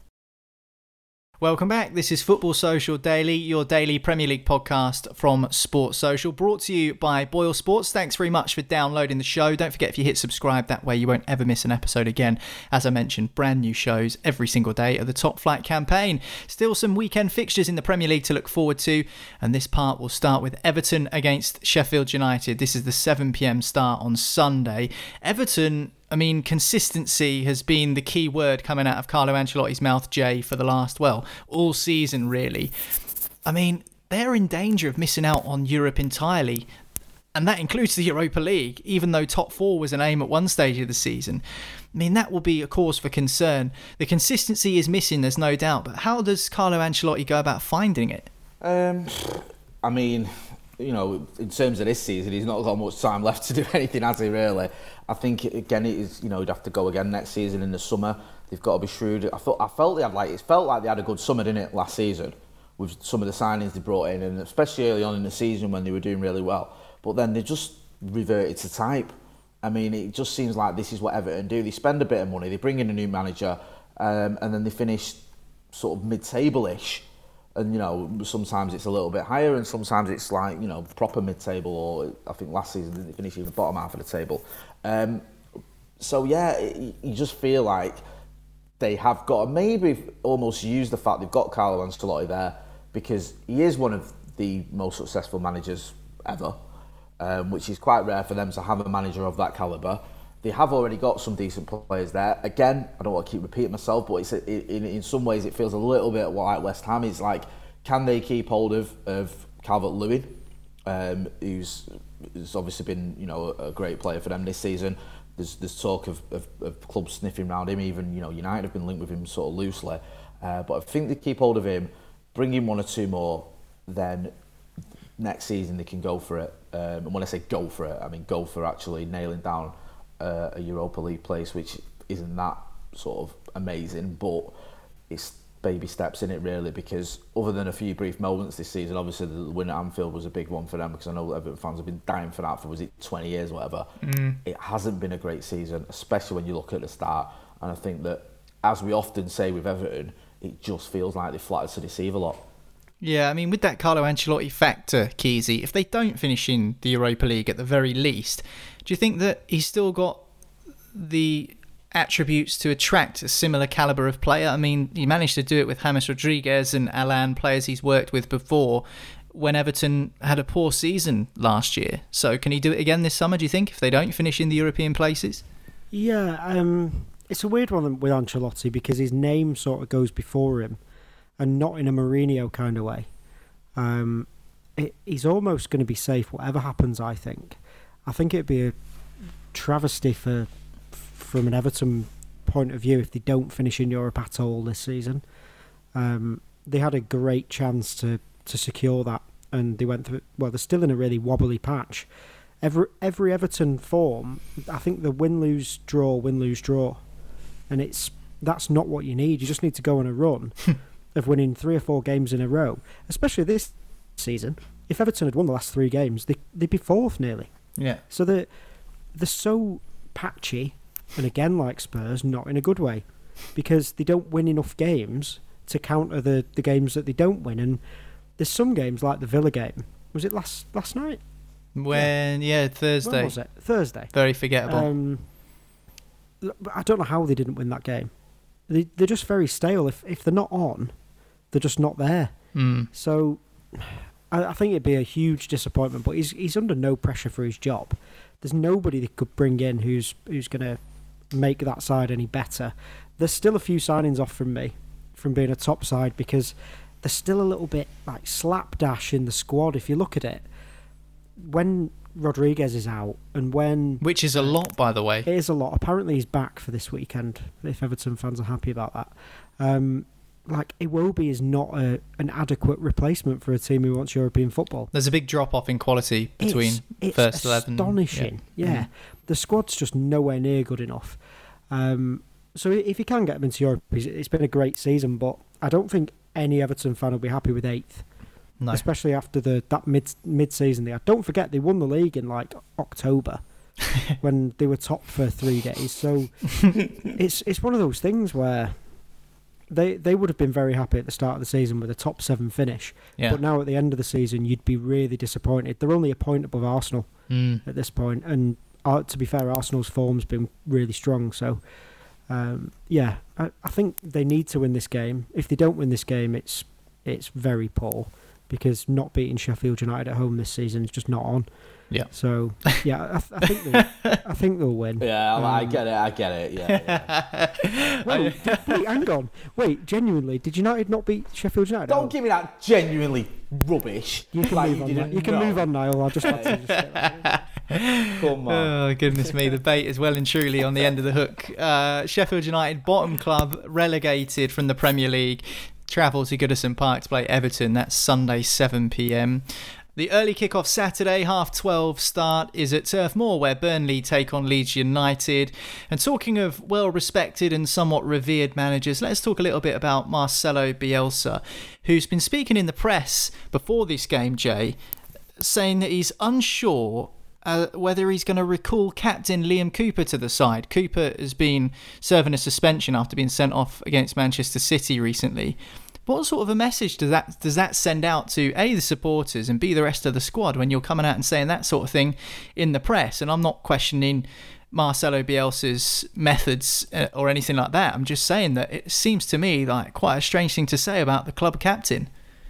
[SPEAKER 8] Welcome back. This is Football Social Daily, your daily Premier League podcast from Sports Social, brought to you by Boyle Sports. Thanks very much for downloading the show. Don't forget, if you hit subscribe, that way you won't ever miss an episode again. As I mentioned, brand new shows every single day of the Top Flight campaign. Still some weekend fixtures in the Premier League to look forward to, and this part will start with Everton against Sheffield United. This is the seven p.m. start on Sunday. Everton, I mean, consistency has been the key word coming out of Carlo Ancelotti's mouth, Jay, for the last, well, all season, really. I mean, they're in danger of missing out on Europe entirely, and that includes the Europa League, even though top four was an aim at one stage of the season. I mean, that will be a cause for concern. The consistency is missing, there's no doubt, but how does Carlo Ancelotti go about finding it?
[SPEAKER 6] Um, I mean, you know, in terms of this season, he's not got much time left to do anything, has he, really? I think, again, it is, you know, he'd have to go again next season in the summer. They've got to be shrewd. I thought, I felt they had like, it felt like they had a good summer, didn't it, last season, with some of the signings they brought in, and especially early on in the season when they were doing really well. But then they just reverted to type. I mean, it just seems like this is what Everton do. They spend a bit of money, they bring in a new manager, um, and then they finish sort of mid-table-ish. And, you know, sometimes it's a little bit higher, and sometimes it's like, you know, proper mid-table, or I think last season they finished in the bottom half of the table. Um, so, yeah, it, you just feel like they have got to maybe almost use the fact they've got Carlo Ancelotti there, because he is one of the most successful managers ever, um, which is quite rare for them to have a manager of that calibre. They have already got some decent players there. Again, I don't want to keep repeating myself, but it's a, in, in some ways it feels a little bit like West Ham. It's like, can they keep hold of, of Calvert-Lewin, um, who's, who's obviously been, you know, a, a great player for them this season. There's there's talk of, of, of clubs sniffing around him. Even, you know, United have been linked with him sort of loosely. Uh, but I think they keep hold of him, bring in one or two more, then next season they can go for it. Um, and when I say go for it, I mean go for actually nailing down uh, a Europa League place, which isn't that sort of amazing, but it's baby steps in it really, because other than a few brief moments this season, obviously the win at Anfield was a big one for them, because I know Everton fans have been dying for that for, was it twenty years or whatever. Mm. It hasn't been a great season, especially when you look at the start, and I think that, as we often say with Everton, it just feels like they flattered to deceive a lot.
[SPEAKER 8] Yeah, I mean, with that Carlo Ancelotti factor, Keezy, if they don't finish in the Europa League at the very least, do you think that he's still got the attributes to attract a similar calibre of player? I mean, he managed to do it with James Rodriguez and Alan, players he's worked with before, when Everton had a poor season last year. So can he do it again this summer, do you think, if they don't finish in the European places?
[SPEAKER 9] Yeah, um, it's a weird one with Ancelotti, because his name sort of goes before him, and not in a Mourinho kind of way. Um, it, he's almost going to be safe whatever happens, I think. I think it'd be a travesty for from an Everton point of view if they don't finish in Europe at all this season. Um, they had a great chance to, to secure that, and they went through, well, they're still in a really wobbly patch. Every, every Everton form, I think the win-lose draw, win-lose draw. And it's that's not what you need. You just need to go on a run of winning three or four games in a row, especially this season. If Everton had won the last three games, they, they'd be fourth nearly.
[SPEAKER 8] Yeah.
[SPEAKER 9] So they're, they're so patchy, and again, like Spurs, not in a good way, because they don't win enough games to counter the, the games that they don't win. And there's some games, like the Villa game. Was it last last night?
[SPEAKER 8] When, yeah, yeah Thursday.
[SPEAKER 9] When was it? Thursday.
[SPEAKER 8] Very forgettable.
[SPEAKER 9] Um, I don't know how they didn't win that game. They, they're just very stale. If if they're not on, they're just not there.
[SPEAKER 8] Mm.
[SPEAKER 9] So I, I think it'd be a huge disappointment, but he's he's under no pressure for his job. There's nobody they could bring in who's who's going to make that side any better. There's still a few signings off from me, from being a top side, because there's still a little bit like slapdash in the squad. If you look at it, when Rodriguez is out, and when...
[SPEAKER 8] Which is a lot, by the way.
[SPEAKER 9] It is a lot. Apparently he's back for this weekend, if Everton fans are happy about that. Um, like, Iwobi is not a, an adequate replacement for a team who wants European football.
[SPEAKER 8] There's a big drop-off in quality between
[SPEAKER 9] it's, it's
[SPEAKER 8] first eleven.
[SPEAKER 9] Astonishing, yeah. yeah.
[SPEAKER 8] Mm.
[SPEAKER 9] The squad's just nowhere near good enough. Um, so if you can get them into Europe, it's been a great season, but I don't think any Everton fan will be happy with eighth. No. Especially after the that mid mid season they had. Don't forget they won the league in like October when they were top for three days. So it's it's one of those things where they they would have been very happy at the start of the season with a top seven finish.
[SPEAKER 8] Yeah.
[SPEAKER 9] But now at the end of the season you'd be really disappointed. They're only a point above Arsenal
[SPEAKER 8] mm.
[SPEAKER 9] at this point, and uh, to be fair, Arsenal's form's been really strong. So um, yeah, I, I think they need to win this game. If they don't win this game, it's it's very poor. Because not beating Sheffield United at home this season is just not on.
[SPEAKER 8] Yeah.
[SPEAKER 9] So yeah, I, th- I think they'll, I think they'll win.
[SPEAKER 6] Yeah, um, I get it. I get it. Yeah. yeah.
[SPEAKER 9] wait, wait, hang on. Wait, genuinely, did United not beat Sheffield United?
[SPEAKER 6] Don't give me that genuinely rubbish.
[SPEAKER 9] You can
[SPEAKER 6] like
[SPEAKER 9] move
[SPEAKER 6] you
[SPEAKER 9] on. Niall. You can
[SPEAKER 6] know.
[SPEAKER 9] move on, Niall. I just had to. Just get that
[SPEAKER 6] Come on.
[SPEAKER 8] Oh goodness me, the bait is well and truly on the end of the hook. Uh, Sheffield United, bottom club, relegated from the Premier League. Travel to Goodison Park to play Everton. That's Sunday seven p.m. The early kick-off Saturday, half twelve start is at Turf Moor, where Burnley take on Leeds United. And talking of well-respected and somewhat revered managers, let's talk a little bit about Marcelo Bielsa, who's been speaking in the press before this game, Jay, saying that he's unsure Uh, whether he's going to recall captain Liam Cooper to the side. Cooper has been serving a suspension after being sent off against Manchester City recently. What sort of a message does that does that send out to A, the supporters, and B, the rest of the squad when you're coming out and saying that sort of thing in the press? And I'm not questioning Marcelo Bielsa's methods uh, or anything like that. I'm just saying that it seems to me like quite a strange thing to say about the club captain.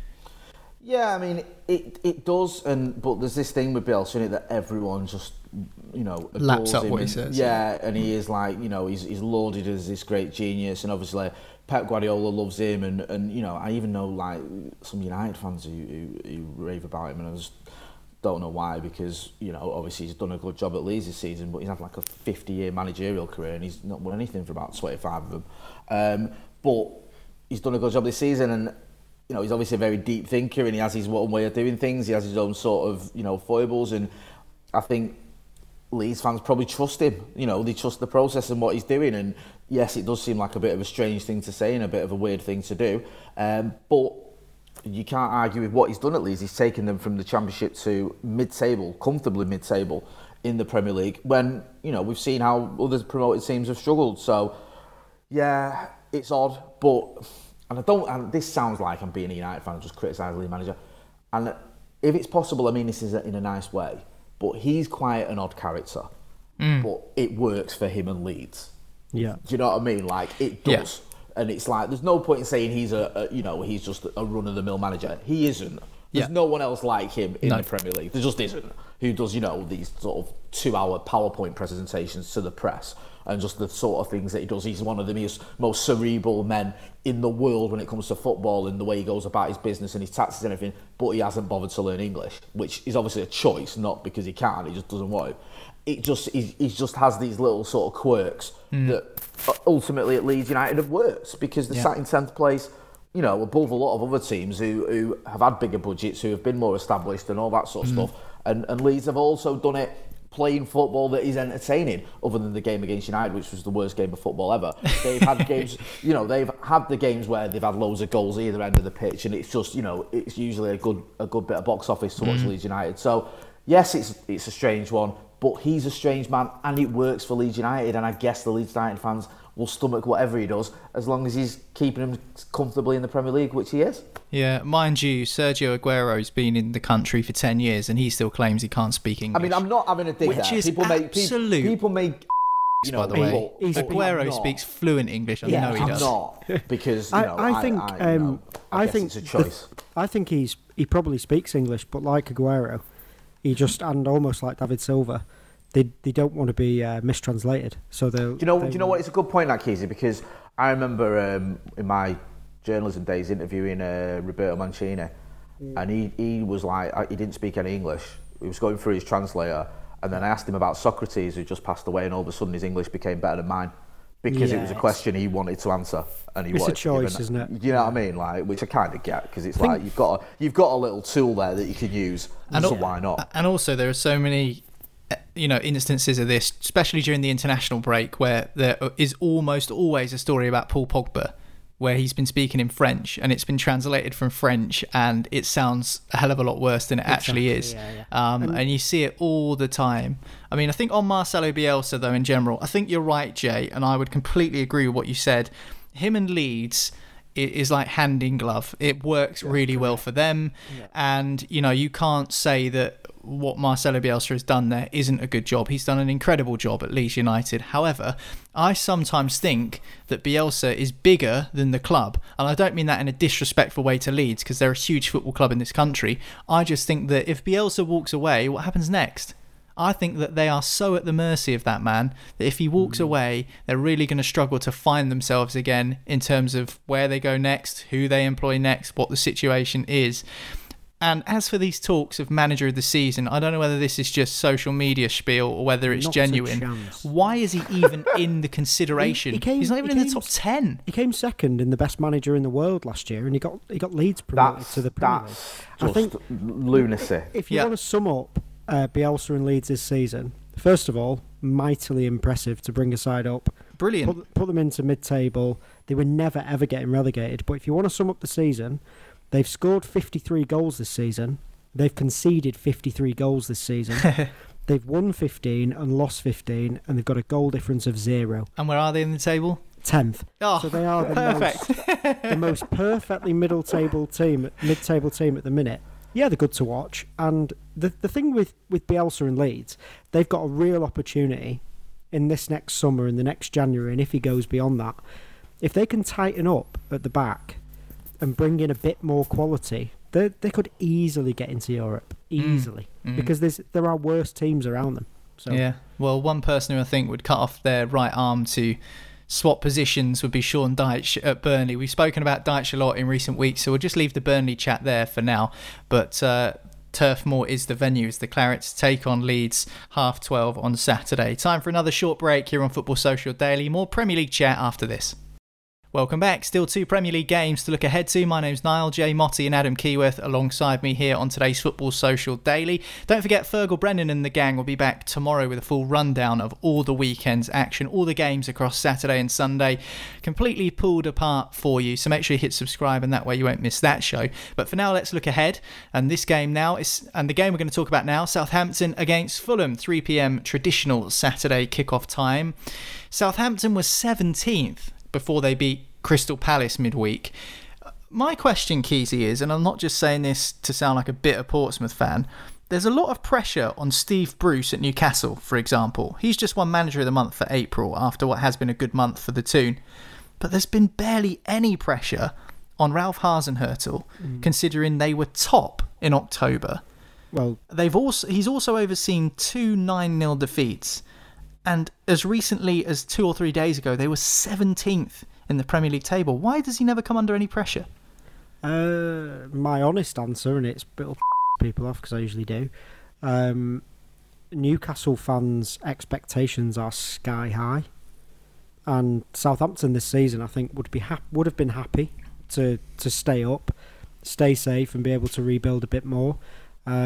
[SPEAKER 6] Yeah, I mean, it it does, and but there's this thing with Bielsa, isn't it, that everyone just, you know,
[SPEAKER 8] laps up
[SPEAKER 6] him
[SPEAKER 8] what he
[SPEAKER 6] and,
[SPEAKER 8] says.
[SPEAKER 6] Yeah, and he is like, you know, he's he's lauded as this great genius, and obviously Pep Guardiola loves him, and, and you know, I even know like some United fans who, who, who rave about him, and I just don't know why, because, you know, obviously he's done a good job at Leeds this season, but he's had like a fifty-year managerial career, and he's not won anything for about twenty-five of them. Um, but he's done a good job this season, and you know, he's obviously a very deep thinker, and he has his own way of doing things. He has his own sort of, you know, foibles, and I think Leeds fans probably trust him. You know, they trust the process and what he's doing. And yes, it does seem like a bit of a strange thing to say and a bit of a weird thing to do. Um, but you can't argue with what he's done at Leeds. He's taken them from the Championship to mid-table, comfortably mid-table in the Premier League. When, you know, we've seen how other promoted teams have struggled. So, yeah, it's odd, but. And I don't. And this sounds like I'm being a United fan and just criticising the league manager. And if it's possible, I mean this is in a nice way. But he's quite an odd character. Mm. But it works for him and Leeds.
[SPEAKER 9] Yeah.
[SPEAKER 6] Do you know what I mean? Like it does. Yeah. And it's like there's no point in saying he's a, a you know he's just a run of the mill manager. He isn't. There's yeah. no one else like him in no. the Premier League. There just isn't. Who does you know these sort of two-hour PowerPoint presentations to the press. And just the sort of things that he does. He's one of the most, most cerebral men in the world when it comes to football and the way he goes about his business and his tactics and everything. But he hasn't bothered to learn English, which is obviously a choice, not because he can't. He just doesn't want it. It just he, he just has these little sort of quirks mm. that ultimately at Leeds United have worked because they're yeah. sat in tenth place, you know, above a lot of other teams who who have had bigger budgets, who have been more established and all that sort of mm. stuff. And and Leeds have also done it playing football that is entertaining, other than the game against United, which was the worst game of football ever. They've had games, you know, they've had the games where they've had loads of goals either end of the pitch, and it's just, you know, it's usually a good a good bit of box office to watch mm. Leeds United. So yes, it's it's a strange one, but he's a strange man, and it works for Leeds United, and I guess the Leeds United fans will stomach whatever he does as long as he's keeping him comfortably in the Premier League, which he is.
[SPEAKER 8] Yeah, mind you, Sergio Aguero's been in the country for ten years and he still claims he can't speak English.
[SPEAKER 6] I mean, I'm not having a dig
[SPEAKER 8] which
[SPEAKER 6] there.
[SPEAKER 8] Is
[SPEAKER 6] people
[SPEAKER 8] absolute.
[SPEAKER 6] Make, people, people make... You know,
[SPEAKER 8] by the way,
[SPEAKER 6] people,
[SPEAKER 8] Aguero
[SPEAKER 6] not,
[SPEAKER 8] speaks fluent English. I
[SPEAKER 6] yeah,
[SPEAKER 8] know he
[SPEAKER 6] I'm
[SPEAKER 8] does.
[SPEAKER 6] not, because, you know,
[SPEAKER 9] I, I think...
[SPEAKER 6] I, I,
[SPEAKER 9] um,
[SPEAKER 6] you know, I,
[SPEAKER 9] I
[SPEAKER 6] guess
[SPEAKER 9] think
[SPEAKER 6] it's a choice.
[SPEAKER 9] The, I think he's he probably speaks English, but like Aguero, he just, and almost like David Silva, they they don't want to be uh, mistranslated. So they.
[SPEAKER 6] Do you know? Do you know what? It's a good point, that Keezy, because I remember um, in my journalism days interviewing uh, Roberto Mancini, mm. and he he was like, he didn't speak any English. He was going through his translator, and then I asked him about Socrates, who just passed away, and all of a sudden his English became better than mine, because yeah, it was a question he wanted to answer, and he
[SPEAKER 9] it's
[SPEAKER 6] wanted
[SPEAKER 9] a choice,
[SPEAKER 6] to give
[SPEAKER 9] isn't
[SPEAKER 6] an,
[SPEAKER 9] it?
[SPEAKER 6] You know what I mean? Like, which I kind of get, because it's like you've got a, you've got a little tool there that you can use, and so why not?
[SPEAKER 8] And also, there are so many, you know, instances of this, especially during the international break, where there is almost always a story about Paul Pogba, where he's been speaking in French and it's been translated from French and it sounds a hell of a lot worse than it
[SPEAKER 9] exactly,
[SPEAKER 8] actually is.
[SPEAKER 9] Yeah, yeah.
[SPEAKER 8] Um, and, and you see it all the time. I mean, I think on Marcelo Bielsa, though, in general, I think you're right, Jay, and I would completely agree with what you said. Him and Leeds, it is like hand in glove. It works yeah, really well for them. Yeah. And, you know, you can't say that what Marcelo Bielsa has done there isn't a good job. He's done an incredible job at Leeds United. However, I sometimes think that Bielsa is bigger than the club. And I don't mean that in a disrespectful way to Leeds, because they're a huge football club in this country. I just think that if Bielsa walks away, what happens next? I think that they are so at the mercy of that man that if he walks mm. away, they're really going to struggle to find themselves again in terms of where they go next, who they employ next, what the situation is. And as for these talks of manager of the season, I don't know whether this is just social media spiel or whether it's
[SPEAKER 9] Not
[SPEAKER 8] genuine. Why is he even in the consideration? He, he came, He's not even he in the top ten.
[SPEAKER 9] He came second in the best manager in the world last year, and he got he got Leeds promoted
[SPEAKER 6] that's,
[SPEAKER 9] to the Premier League.
[SPEAKER 6] I think lunacy.
[SPEAKER 9] If you
[SPEAKER 8] yeah.
[SPEAKER 9] want to sum up uh, Bielsa and Leeds this season, first of all, mightily impressive to bring a side up.
[SPEAKER 8] Brilliant.
[SPEAKER 9] Put, put them into mid-table. They were never ever getting relegated. But if you want to sum up the season, they've scored fifty-three goals this season. They've conceded fifty-three goals this season. They've won fifteen and lost fifteen, and they've got a goal difference of zero.
[SPEAKER 8] And where are they in the table?
[SPEAKER 9] Tenth.
[SPEAKER 8] Oh,
[SPEAKER 9] so they are the
[SPEAKER 8] perfect.
[SPEAKER 9] most, the most perfectly middle table team, mid-table team at the minute. Yeah, they're good to watch. And the the thing with, with Bielsa and Leeds, they've got a real opportunity in this next summer and the next January, and if he goes beyond that, if they can tighten up at the back and bring in a bit more quality, they they could easily get into Europe easily mm. because there's there are worse teams around them. So
[SPEAKER 8] yeah, well, one person who I think would cut off their right arm to swap positions would be Sean Dyche at Burnley. We've spoken about Dyche a lot in recent weeks, so we'll just leave the Burnley chat there for now. But uh, Turf Moor is the venue as the Clarets take on Leeds half twelve on Saturday. Time for another short break here on Football Social Daily. More Premier League chat after this. Welcome back. Still two Premier League games to look ahead to. My name's Niall, Jay Motti and Adam Keyworth alongside me here on today's Football Social Daily. Don't forget, Fergal Brennan and the gang will be back tomorrow with a full rundown of all the weekend's action, all the games across Saturday and Sunday, completely pulled apart for you. So make sure you hit subscribe and that way you won't miss that show. But for now, let's look ahead. And this game now is, and the game we're going to talk about now, Southampton against Fulham, three p.m. traditional Saturday kickoff time. Southampton was seventeenth before they beat Crystal Palace midweek. My question, Keezy, is, and I'm not just saying this to sound like a bitter Portsmouth fan, there's a lot of pressure on Steve Bruce at Newcastle, for example. He's just won Manager of the Month for April after what has been a good month for the Toon. But there's been barely any pressure on Ralph Hasenhüttl, mm. considering they were top in October.
[SPEAKER 9] Well,
[SPEAKER 8] they've also he's also overseen two nine nil defeats. And as recently as two or three days ago, they were seventeenth in the Premier League table. Why does he never come under any pressure?
[SPEAKER 9] Uh, my honest answer, and it's it'll people off because I usually do, um, Newcastle fans' expectations are sky high. And Southampton this season, I think, would be ha- would have been happy to, to stay up, stay safe and be able to rebuild a bit more. Um,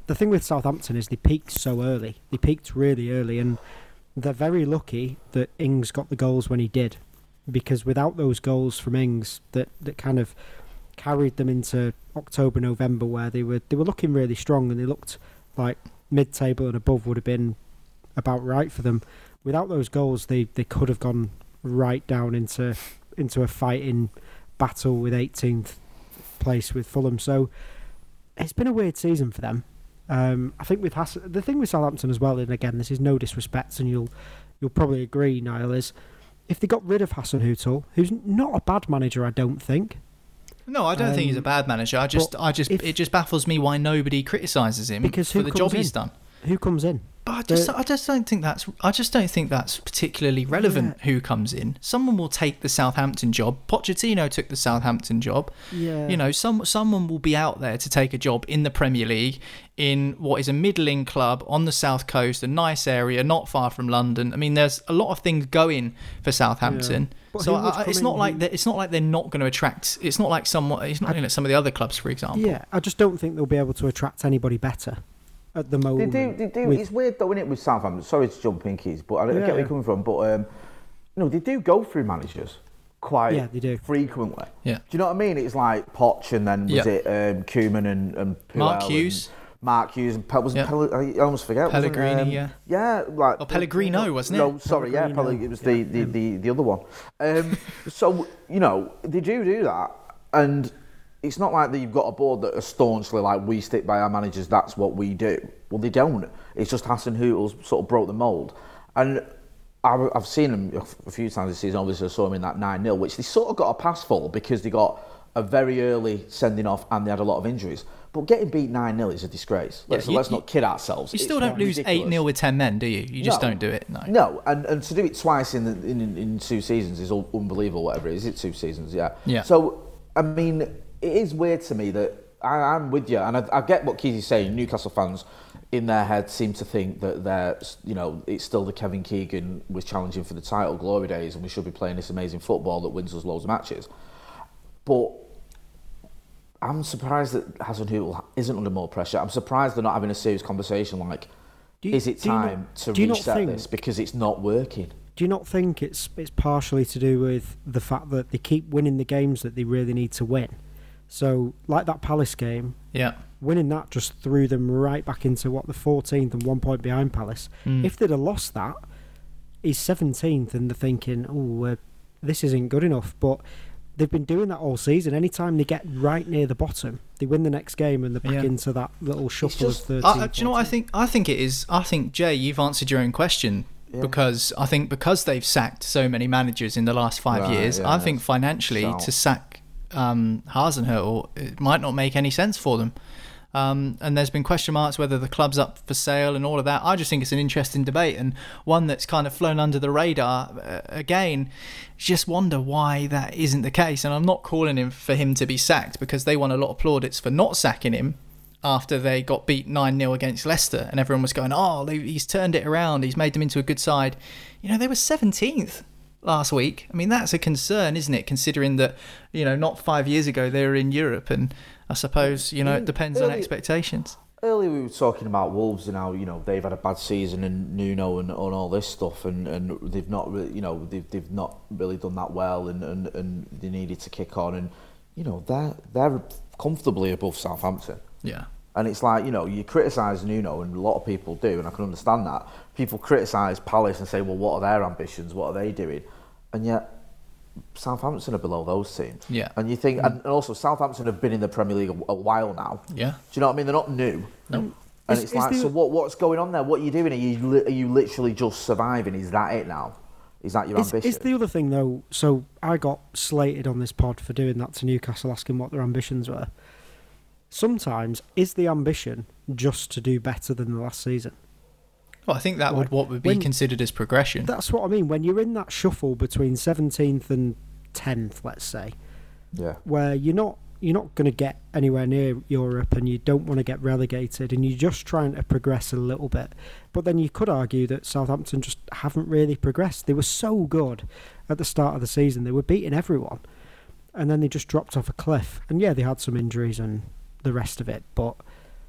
[SPEAKER 9] the thing with Southampton is they peaked so early. They peaked really early, and they're very lucky that Ings got the goals when he did, because without those goals from Ings, that, that kind of carried them into October, November, where they were they were looking really strong, and they looked like mid-table and above would have been about right for them. Without those goals, they, they could have gone right down into into a fighting battle with eighteenth place with Fulham. So it's been a weird season for them. Um, I think with Hass- the thing with Southampton as well, and again, this is no disrespect, and you'll you'll probably agree, Niall, is if they got rid of Hasenhüttl, who's not a bad manager, I don't think.
[SPEAKER 8] No, I don't um, think he's a bad manager. I just, I just, if, it just baffles me why nobody criticises him
[SPEAKER 9] because
[SPEAKER 8] for the job
[SPEAKER 9] in?
[SPEAKER 8] he's done.
[SPEAKER 9] Who comes in?
[SPEAKER 8] But I just, the, I just don't think that's, I just don't think that's particularly relevant. Yeah. Who comes in? Someone will take the Southampton job. Pochettino took the Southampton job.
[SPEAKER 9] Yeah.
[SPEAKER 8] You know, some someone will be out there to take a job in the Premier League in what is a middling club on the south coast, a nice area, not far from London. I mean, there's a lot of things going for Southampton. Yeah. So I, it's not like that. It's not like they're not going to attract. It's not like someone. It's not I, like some of the other clubs, for example.
[SPEAKER 9] Yeah, I just don't think they'll be able to attract anybody better at the moment.
[SPEAKER 6] They do. They do. With, it's weird though, isn't it, with Southampton? Sorry to jump in, Keys, but I, yeah. I get where you're coming from. But um, you know, they do go through managers quite
[SPEAKER 9] yeah, they do.
[SPEAKER 6] frequently.
[SPEAKER 8] Yeah.
[SPEAKER 6] Do you know what I mean? It's like Poch, and then was
[SPEAKER 8] yeah.
[SPEAKER 6] it um, Koeman and, and
[SPEAKER 8] Mark Hughes.
[SPEAKER 6] And Mark Hughes and Pel- was
[SPEAKER 8] yeah.
[SPEAKER 6] Pel- I almost forget.
[SPEAKER 8] Pellegrini,
[SPEAKER 6] um,
[SPEAKER 8] yeah.
[SPEAKER 6] Yeah, like
[SPEAKER 8] oh, Pellegrino, wasn't it?
[SPEAKER 6] No, sorry, yeah, Pellegrino. It was the, the, the, the other one. Um, so, you know, they do do that, and it's not like that you've got a board that are staunchly like, we stick by our managers, that's what we do. Well, they don't. It's just Hasenhüttl's sort of broke the mould. And I've seen him a few times this season. Obviously, I saw him in that nine nil, which they sort of got a pass for because they got a very early sending off and they had a lot of injuries. But getting beat nine nil is a disgrace. Let's, yeah, you, let's not kid ourselves.
[SPEAKER 8] You still
[SPEAKER 6] it's
[SPEAKER 8] don't lose eight nil with ten men, do you? You just
[SPEAKER 6] no,
[SPEAKER 8] don't do it. No,
[SPEAKER 6] no. And, and to do it twice in, the, in in two seasons is unbelievable, whatever it is. Is it two seasons? Yeah.
[SPEAKER 8] Yeah.
[SPEAKER 6] So, I mean, it is weird to me that I, I'm with you. And I, I get what Keezy's saying. Newcastle fans in their head seem to think that they're, you know, it's still the Kevin Keegan was challenging for the title glory days and we should be playing this amazing football that wins us loads of matches. But I'm surprised that Hasenhüttl isn't under more pressure. I'm surprised they're not having a serious conversation like, you, is it time not, to reset think, this because it's not working?
[SPEAKER 9] Do you not think it's it's partially to do with the fact that they keep winning the games that they really need to win? So, like that Palace game,
[SPEAKER 8] yeah,
[SPEAKER 9] winning that just threw them right back into what the fourteenth and one point behind Palace. Mm. If they'd have lost that, he's seventeenth, and they're thinking, "Oh, uh, this isn't good enough." But they've been doing that all season. Anytime they get right near the bottom, they win the next game, and they're back yeah. into that little shuffle just, of thirteen.
[SPEAKER 8] Uh, do you know what I think? I think it is. I think Jay, you've answered your own question. Yeah. Because I think because they've sacked so many managers in the last five right, years, yeah, I think financially so. to sack um, Hasenhüttl, it might not make any sense for them. Um, and there's been question marks whether the club's up for sale and all of that. I just think it's an interesting debate and one that's kind of flown under the radar. Uh, again, just wonder why that isn't the case. And I'm not calling him for him to be sacked because they won a lot of plaudits for not sacking him after they got beat nine nil against Leicester and everyone was going, oh, they, he's turned it around, he's made them into a good side. You know, they were seventeenth last week. I mean, that's a concern, isn't it, considering that, you know, not five years ago they were in Europe, and I suppose, you know, it depends early, on expectations.
[SPEAKER 6] Earlier we were talking about Wolves and how, you know, they've had a bad season and Nuno and, and all this stuff, and, and they've not really, you know, they've, they've not really done that well, and, and, and they needed to kick on, and, you know, they're, they're comfortably above Southampton.
[SPEAKER 8] Yeah.
[SPEAKER 6] And it's like, you know, you criticise Nuno, and a lot of people do, and I can understand that. People criticise Palace and say, well, what are their ambitions? What are they doing? And yet, Southampton are below those teams.
[SPEAKER 8] Yeah.
[SPEAKER 6] And you think, mm. and also Southampton have been in the Premier League a, a while now.
[SPEAKER 8] Yeah. Do
[SPEAKER 6] you know what I mean? They're not new.
[SPEAKER 8] No.
[SPEAKER 6] And
[SPEAKER 9] is,
[SPEAKER 6] it's like, the, so what? What's going on there? What are you doing? Are you li- are you literally just surviving? Is that it now? Is that your
[SPEAKER 9] it's,
[SPEAKER 6] ambition?
[SPEAKER 9] It's the other thing, though. So I got slated on this pod for doing that to Newcastle, asking what their ambitions were. Sometimes, is the ambition just to do better than the last season?
[SPEAKER 8] Well, I think that
[SPEAKER 9] like,
[SPEAKER 8] would what would be
[SPEAKER 9] when,
[SPEAKER 8] considered as progression.
[SPEAKER 9] That's what I mean. When you're in that shuffle between seventeenth and tenth, let's say,
[SPEAKER 6] yeah,
[SPEAKER 9] where you're not you're not going to get anywhere near Europe, and you don't want to get relegated, and you're just trying to progress a little bit. But then you could argue that Southampton just haven't really progressed. They were so good at the start of the season; they were beating everyone, and then they just dropped off a cliff. And yeah, they had some injuries and the rest of it, but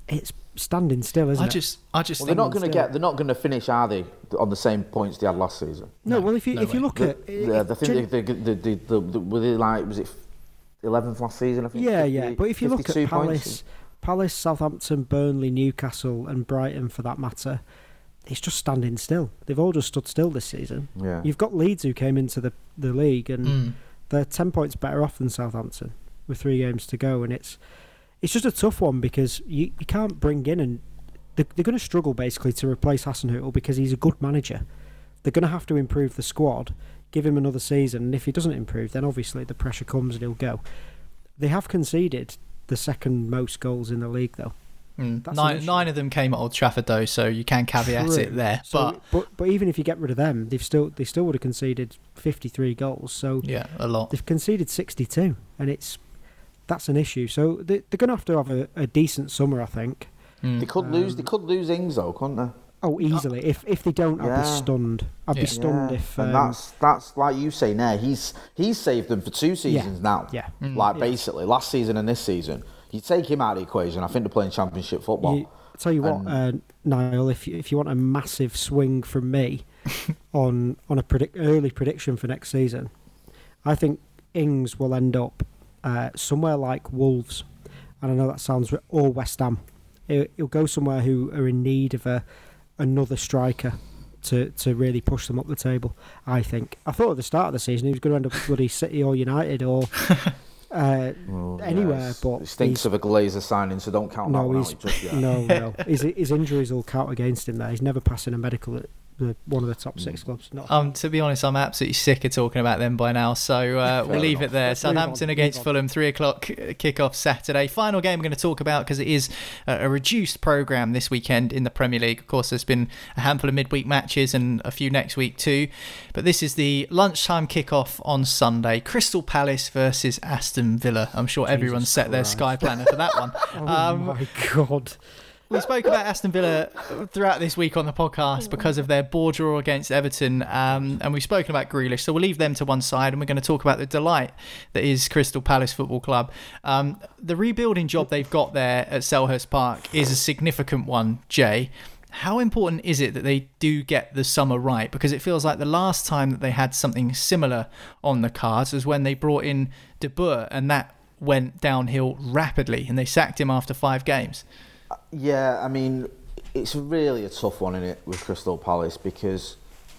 [SPEAKER 9] it's standing still, isn't
[SPEAKER 8] I
[SPEAKER 9] it?
[SPEAKER 8] just, I just
[SPEAKER 6] Well,
[SPEAKER 8] think
[SPEAKER 6] they're not going to
[SPEAKER 9] still.
[SPEAKER 6] get. They're not going to finish, are they, on the same points they had last season?
[SPEAKER 9] No, well, if you
[SPEAKER 8] no
[SPEAKER 9] if you
[SPEAKER 8] way.
[SPEAKER 9] look
[SPEAKER 6] The,
[SPEAKER 9] at
[SPEAKER 6] the, the thing,
[SPEAKER 9] gen-
[SPEAKER 6] they, they, they, they, the, the, were they like, was it eleventh last season? I think.
[SPEAKER 9] yeah,
[SPEAKER 6] fifty,
[SPEAKER 9] yeah. But if you look at
[SPEAKER 6] fifty-two
[SPEAKER 9] Palace,
[SPEAKER 6] points.
[SPEAKER 9] Palace, Southampton, Burnley, Newcastle, and Brighton, for that matter, it's just standing still. They've all just stood still this season.
[SPEAKER 6] Yeah.
[SPEAKER 9] You've got Leeds who came into the the league and
[SPEAKER 8] Mm.
[SPEAKER 9] they're ten points better off than Southampton with three games to go, and it's it's just a tough one because you, you can't bring in and they're, they're going to struggle basically to replace Hasenhüttl because he's a good manager. They're going to have to improve the squad, give him another season, and if he doesn't improve, then obviously the pressure comes and he'll go. They have conceded the second most goals in the league, though.
[SPEAKER 8] Mm.
[SPEAKER 9] That's an
[SPEAKER 8] Nine,
[SPEAKER 9] issue.
[SPEAKER 8] nine of them came at Old Trafford, though, so you can caveat
[SPEAKER 9] True.
[SPEAKER 8] it there.
[SPEAKER 9] So,
[SPEAKER 8] but
[SPEAKER 9] but but even if you get rid of them, they've still they still would have conceded fifty-three goals. So
[SPEAKER 8] yeah, a lot.
[SPEAKER 9] they've conceded sixty-two, and it's that's an issue. So they, they're going to have to have a, a decent summer, I think.
[SPEAKER 8] Mm.
[SPEAKER 6] They could lose. They could lose Ings though, couldn't they?
[SPEAKER 9] Oh, easily. If if they don't, I'd
[SPEAKER 6] Yeah.
[SPEAKER 9] be stunned. I'd
[SPEAKER 8] Yeah.
[SPEAKER 9] be stunned
[SPEAKER 6] Yeah.
[SPEAKER 9] if.
[SPEAKER 6] and
[SPEAKER 9] Um,
[SPEAKER 6] that's that's like you say now. He's he's saved them for two seasons now.
[SPEAKER 9] yeah.
[SPEAKER 8] Mm.
[SPEAKER 6] Like
[SPEAKER 9] Yeah.
[SPEAKER 6] basically last season and this season. You take him out of the equation, I think they're playing Championship football.
[SPEAKER 9] You, tell you what, uh, Niall, if you, if you want a massive swing from me on on a predict, early prediction for next season, I think Ings will end up uh, somewhere like Wolves, and I know that sounds re- or West Ham. He'll, he'll go somewhere who are in need of a another striker to to really push them up the table. I think. I thought at the start of the season he was going to end up at bloody City or United or. Uh,
[SPEAKER 6] Well,
[SPEAKER 9] anywhere,
[SPEAKER 6] yes.
[SPEAKER 9] but
[SPEAKER 6] it stinks
[SPEAKER 9] he's-
[SPEAKER 6] of a Glazer signing, so don't count that
[SPEAKER 9] no,
[SPEAKER 6] one
[SPEAKER 9] he's
[SPEAKER 6] out just yet.
[SPEAKER 9] no, no. His his injuries will count against him. There, he's never passing a medical at the, one of the top six clubs. Not
[SPEAKER 8] Um, to be honest, I'm absolutely sick of talking about them by now, so uh, we'll leave it there.
[SPEAKER 9] Let's move
[SPEAKER 8] Southampton
[SPEAKER 9] on,
[SPEAKER 8] against
[SPEAKER 9] move on.
[SPEAKER 8] Fulham, three o'clock kick-off Saturday. Final game we're going to talk about because it is a, a reduced programme this weekend in the Premier League. Of course, there's been a handful of midweek matches and a few next week too, but this is the lunchtime kick-off on Sunday. Crystal Palace versus Aston Villa. I'm sure everyone's set their
[SPEAKER 9] Christ.
[SPEAKER 8] Sky Planner for that one.
[SPEAKER 9] oh
[SPEAKER 8] Um,
[SPEAKER 9] my god!
[SPEAKER 8] We spoke about Aston Villa throughout this week on the podcast because of their ball draw against Everton, um, and we've spoken about Grealish, so we'll leave them to one side and we're going to talk about the delight that is Crystal Palace Football Club. Um, the rebuilding job they've got there at Selhurst Park is a significant one, Jay. How important is it that they do get the summer right? Because it feels like the last time that they had something similar on the cards was when they brought in De Boer, and that went downhill rapidly and they sacked him after five games.
[SPEAKER 6] Yeah, I mean, it's really a tough one, isn't it, with Crystal Palace, because,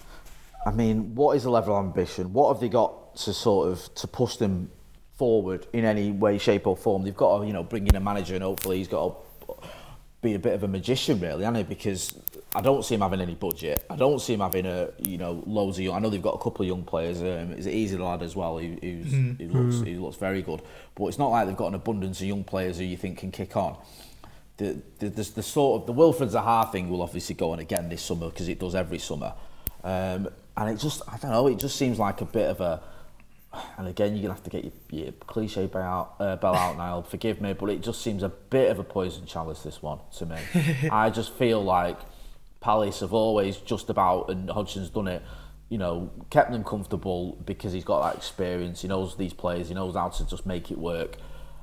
[SPEAKER 6] I mean, what is the level of ambition? What have they got to sort of, to push them forward in any way, shape or form? They've got to, you know, bring in a manager and hopefully he's got to be a bit of a magician, really, hasn't he? Because I don't see him having any budget. I don't see him having a, you know, loads of young. I know they've got a couple of young players. Um, is it Easy Lad as well? Who, who's,
[SPEAKER 8] Mm.
[SPEAKER 6] who looks, who looks very good. But it's not like they've got an abundance of young players who you think can kick on. The, the, the, the sort of the Wilfred Zaha thing will obviously go on again this summer because it does every summer, um, and it just I don't know. It just seems like a bit of a. And again, you're gonna have to get your, your cliche bell out, uh, bell out, Niall. Forgive me, but it just seems a bit of a poison chalice. This one to me. I just feel like Palace have always just about, and Hodgson's done it. You know, kept them comfortable because he's got that experience. He knows these players. He knows how to just make it work.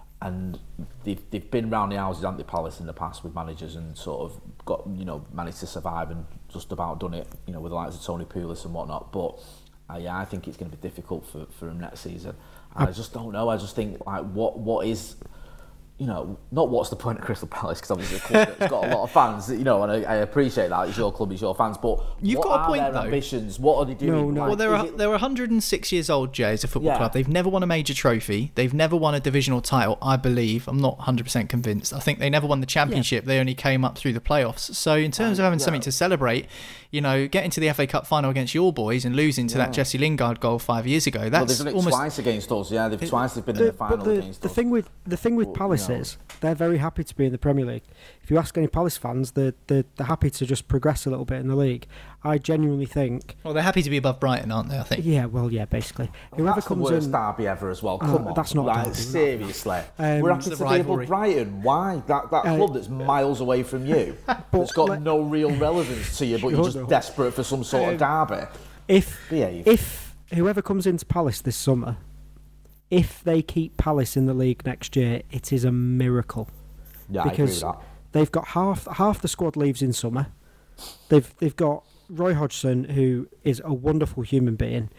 [SPEAKER 6] And they've they've been round the houses, haven't they, Palace, in the past with managers and sort of got, you know, managed to survive and just about done it, you know, with the likes of Tony Pulis and whatnot. But uh, yeah, I think it's going to be difficult for, for him next season. I just don't know. I just think, like, what what is, you know, not what's the point of Crystal Palace, because obviously the club has got a lot of fans, you know, and I, I appreciate that. It's your club, it's your fans, but
[SPEAKER 8] You've
[SPEAKER 6] what
[SPEAKER 8] got a
[SPEAKER 6] are
[SPEAKER 8] point,
[SPEAKER 6] their
[SPEAKER 8] though.
[SPEAKER 6] ambitions? What are they doing?
[SPEAKER 9] No, no.
[SPEAKER 6] Like,
[SPEAKER 8] Well, they're
[SPEAKER 6] is
[SPEAKER 8] a,
[SPEAKER 6] it-
[SPEAKER 8] they're one hundred six years old, Jay, as a football
[SPEAKER 6] Yeah.
[SPEAKER 8] club. They've never won a major trophy. They've never won a divisional title, I believe. I'm not one hundred percent convinced. I think they never won the championship. They only came up through the playoffs. So in terms of having
[SPEAKER 6] yeah.
[SPEAKER 8] something to celebrate, you know, getting to the F A Cup final against your boys and losing to that Jesse Lingard goal five years ago,
[SPEAKER 6] well,
[SPEAKER 8] that's
[SPEAKER 6] they've done it
[SPEAKER 8] almost...
[SPEAKER 6] twice against us. Yeah, they've twice they've been in
[SPEAKER 9] The,
[SPEAKER 6] the final
[SPEAKER 9] but the,
[SPEAKER 6] against
[SPEAKER 9] the
[SPEAKER 6] us.
[SPEAKER 9] thing with the thing with
[SPEAKER 6] Well,
[SPEAKER 9] Palace
[SPEAKER 6] you know.
[SPEAKER 9] is they're very happy to be in the Premier League. If you ask any Palace fans, they're, they're they're happy to just progress a little bit in the league. I genuinely think.
[SPEAKER 8] Well, they're happy to be above Brighton, aren't they, I think?
[SPEAKER 9] Yeah, well, yeah, basically. Whoever
[SPEAKER 6] That's
[SPEAKER 9] comes
[SPEAKER 6] the worst
[SPEAKER 9] in,
[SPEAKER 6] derby ever as well.
[SPEAKER 9] Oh,
[SPEAKER 6] Come on,
[SPEAKER 9] that's not
[SPEAKER 6] like,
[SPEAKER 9] derby,
[SPEAKER 6] seriously.
[SPEAKER 9] Um,
[SPEAKER 6] We're
[SPEAKER 9] It's
[SPEAKER 6] happy
[SPEAKER 8] the
[SPEAKER 6] to be
[SPEAKER 8] rivalry.
[SPEAKER 6] above Brighton. Why? That that
[SPEAKER 9] Uh,
[SPEAKER 6] club that's miles away from you, that's got
[SPEAKER 9] let-
[SPEAKER 6] no real relevance to you, but you're
[SPEAKER 9] Sure
[SPEAKER 6] just
[SPEAKER 9] don't.
[SPEAKER 6] desperate for some sort of derby.
[SPEAKER 9] if
[SPEAKER 6] Behave.
[SPEAKER 9] if whoever comes into Palace this summer, if they keep Palace in the league next year, it is a miracle.
[SPEAKER 6] Yeah, I agree with
[SPEAKER 9] because
[SPEAKER 6] that.
[SPEAKER 9] They've got half half the squad leaves in summer. They've they've got Roy Hodgson, who is a wonderful human being.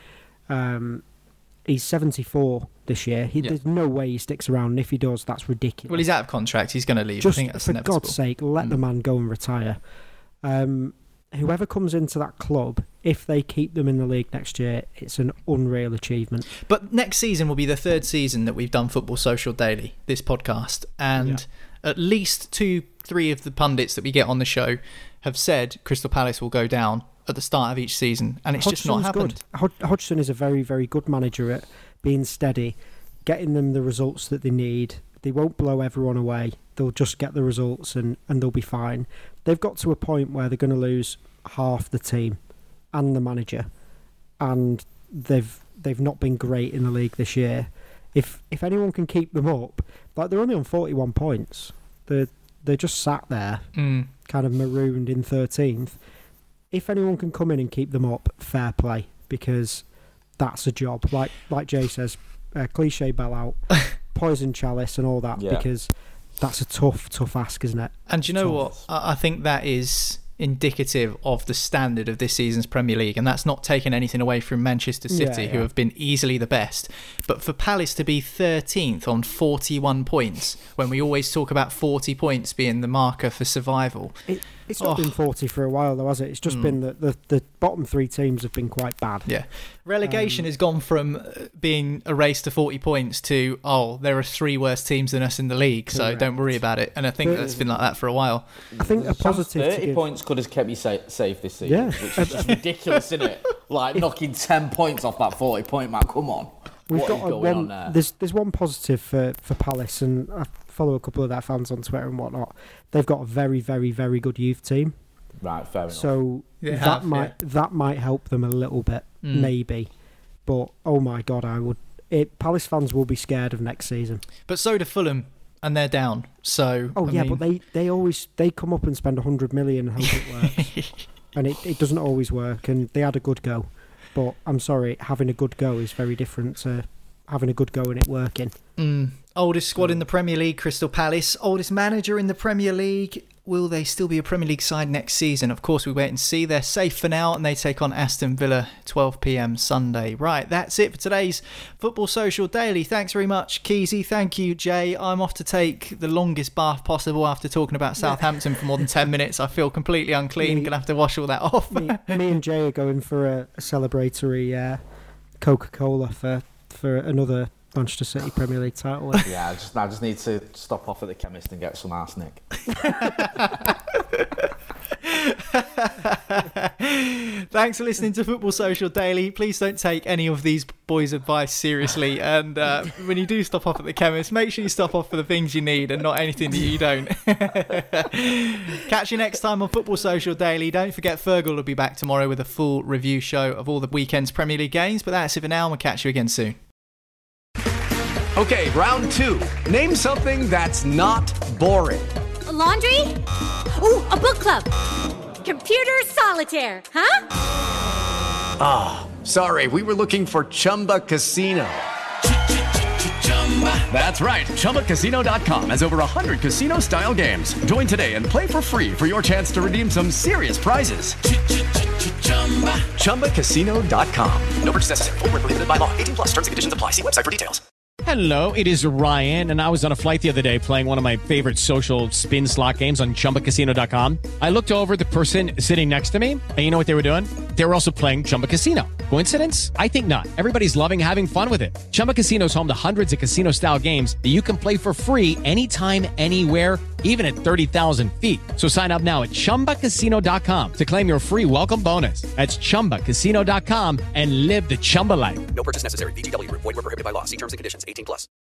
[SPEAKER 9] Um, he's seventy-four this year. He,
[SPEAKER 8] Yeah.
[SPEAKER 9] There's no way he sticks around. And if he does, that's ridiculous.
[SPEAKER 8] Well, he's out of contract. He's going to leave.
[SPEAKER 9] Just
[SPEAKER 8] I think that's
[SPEAKER 9] for
[SPEAKER 8] inevitable.
[SPEAKER 9] God's sake, let
[SPEAKER 8] Mm.
[SPEAKER 9] the man go and retire. Um, whoever comes into that club, if they keep them in the league next year, it's an unreal achievement.
[SPEAKER 8] But next season will be the third season that we've done Football Social Daily, this podcast, and at least two, three of the pundits that we get on the show have said Crystal Palace will go down at the start of each season, and it's just not happened.
[SPEAKER 9] Good. Hod- Hodgson is a very, very good manager at being steady, getting them the results that they need. They won't blow everyone away. They'll just get the results and, and they'll be fine. They've got to a point where they're going to lose half the team and the manager, and they've they've not been great in the league this year. If if anyone can keep them up, like they're only on forty-one points. They're they're just sat there,
[SPEAKER 8] Mm.
[SPEAKER 9] kind of marooned in thirteenth. If anyone can come in and keep them up, fair play, because that's a job. Like like Jay says, uh, cliche bell out, poison chalice and all that,
[SPEAKER 6] Yeah.
[SPEAKER 9] because that's a tough, tough ask, isn't it?
[SPEAKER 8] And do you know
[SPEAKER 9] Tough.
[SPEAKER 8] what? I I think that is indicative of the standard of this season's Premier League, and that's not taking anything away from Manchester City,
[SPEAKER 9] Yeah,
[SPEAKER 8] who
[SPEAKER 9] yeah.
[SPEAKER 8] have been easily the best. But for Palace to be thirteenth on forty-one points, when we always talk about forty points being the marker for survival.
[SPEAKER 9] It, it's not
[SPEAKER 8] Oh.
[SPEAKER 9] been forty for a while, though, has it? It's just
[SPEAKER 8] Mm.
[SPEAKER 9] been that the, the bottom three teams have been quite bad.
[SPEAKER 8] Yeah. Relegation
[SPEAKER 9] Um,
[SPEAKER 8] has gone from uh, being a race to forty points to, oh, there are three worse teams than us in the league, so
[SPEAKER 9] Correct.
[SPEAKER 8] don't worry about it. And I think
[SPEAKER 9] But-
[SPEAKER 8] that's been like that for a while.
[SPEAKER 9] I think a positive to
[SPEAKER 6] thirty
[SPEAKER 9] give-
[SPEAKER 6] points could have kept you safe, safe this season,
[SPEAKER 9] Yeah.
[SPEAKER 6] which is just ridiculous, isn't it? Like knocking ten points off that forty point mark. Come on.
[SPEAKER 9] We've
[SPEAKER 6] what
[SPEAKER 9] got
[SPEAKER 6] is
[SPEAKER 9] a
[SPEAKER 6] going
[SPEAKER 9] one.
[SPEAKER 6] on there?
[SPEAKER 9] There's there's one positive for, for Palace, and I follow a couple of their fans on Twitter and whatnot. They've got a very, very, very good youth team.
[SPEAKER 6] Right, fair enough.
[SPEAKER 9] So
[SPEAKER 8] They
[SPEAKER 9] that
[SPEAKER 8] have,
[SPEAKER 9] might that might help them a little bit,
[SPEAKER 8] Mm.
[SPEAKER 9] maybe. But oh my God, I would. It, Palace fans will be scared of next season.
[SPEAKER 8] But so do Fulham, and they're down. So
[SPEAKER 9] Oh
[SPEAKER 8] I
[SPEAKER 9] yeah,
[SPEAKER 8] mean,
[SPEAKER 9] but they, they always they come up and spend a hundred million and hope it works, and it, it doesn't always work. And they had a good go, but I'm sorry, having a good go is very different to having a good go and it working.
[SPEAKER 8] Mm. Oldest squad in the Premier League, Crystal Palace. Oldest manager in the Premier League. Will they still be a Premier League side next season? Of course, we wait and see. They're safe for now, and they take on Aston Villa, twelve p.m. Sunday. Right, that's it for today's Football Social Daily. Thanks very much, Keezy. Thank you, Jay. I'm off to take the longest bath possible after talking about Southampton for more than ten minutes. I feel completely unclean.
[SPEAKER 9] Me-
[SPEAKER 8] Gonna have to wash all that off.
[SPEAKER 9] me, me and Jay are going for a, a celebratory uh, Coca-Cola for for another Manchester City Premier League title.
[SPEAKER 6] Yeah, I just I just need to stop off at the chemist and get some arsenic.
[SPEAKER 8] Thanks for listening to Football Social Daily. Please don't take any of these boys' advice seriously. And uh, when you do stop off at the chemist, make sure you stop off for the things you need and not anything that you don't. Catch you next time on Football Social Daily. Don't forget Fergal will be back tomorrow with a full review show of all the weekend's Premier League games. But that's it for now, and we'll catch you again soon.
[SPEAKER 10] Okay, round two. Name something that's not boring.
[SPEAKER 11] A laundry? Ooh, a book club. Computer solitaire, huh?
[SPEAKER 10] Ah, oh, sorry, we were looking for Chumba Casino. That's right, Chumba Casino dot com has over one hundred casino-style games. Join today and play for free for your chance to redeem some serious prizes. Chumba Casino dot com. No purchase necessary. Void where prohibited by law. eighteen plus terms and conditions apply. See website for details.
[SPEAKER 12] Hello, it is Ryan, and I was on a flight the other day playing one of my favorite social spin slot games on Chumba Casino dot com. I looked over at the person sitting next to me, and you know what they were doing? They were also playing Chumba Casino. Coincidence? I think not. Everybody's loving having fun with it. Chumba Casino is home to hundreds of casino-style games that you can play for free anytime, anywhere, even at thirty thousand feet. So sign up now at Chumba Casino dot com to claim your free welcome bonus. That's Chumba Casino dot com and live the Chumba life.
[SPEAKER 10] No purchase necessary. V G W. Void where prohibited by law. See terms and conditions. eighteen plus.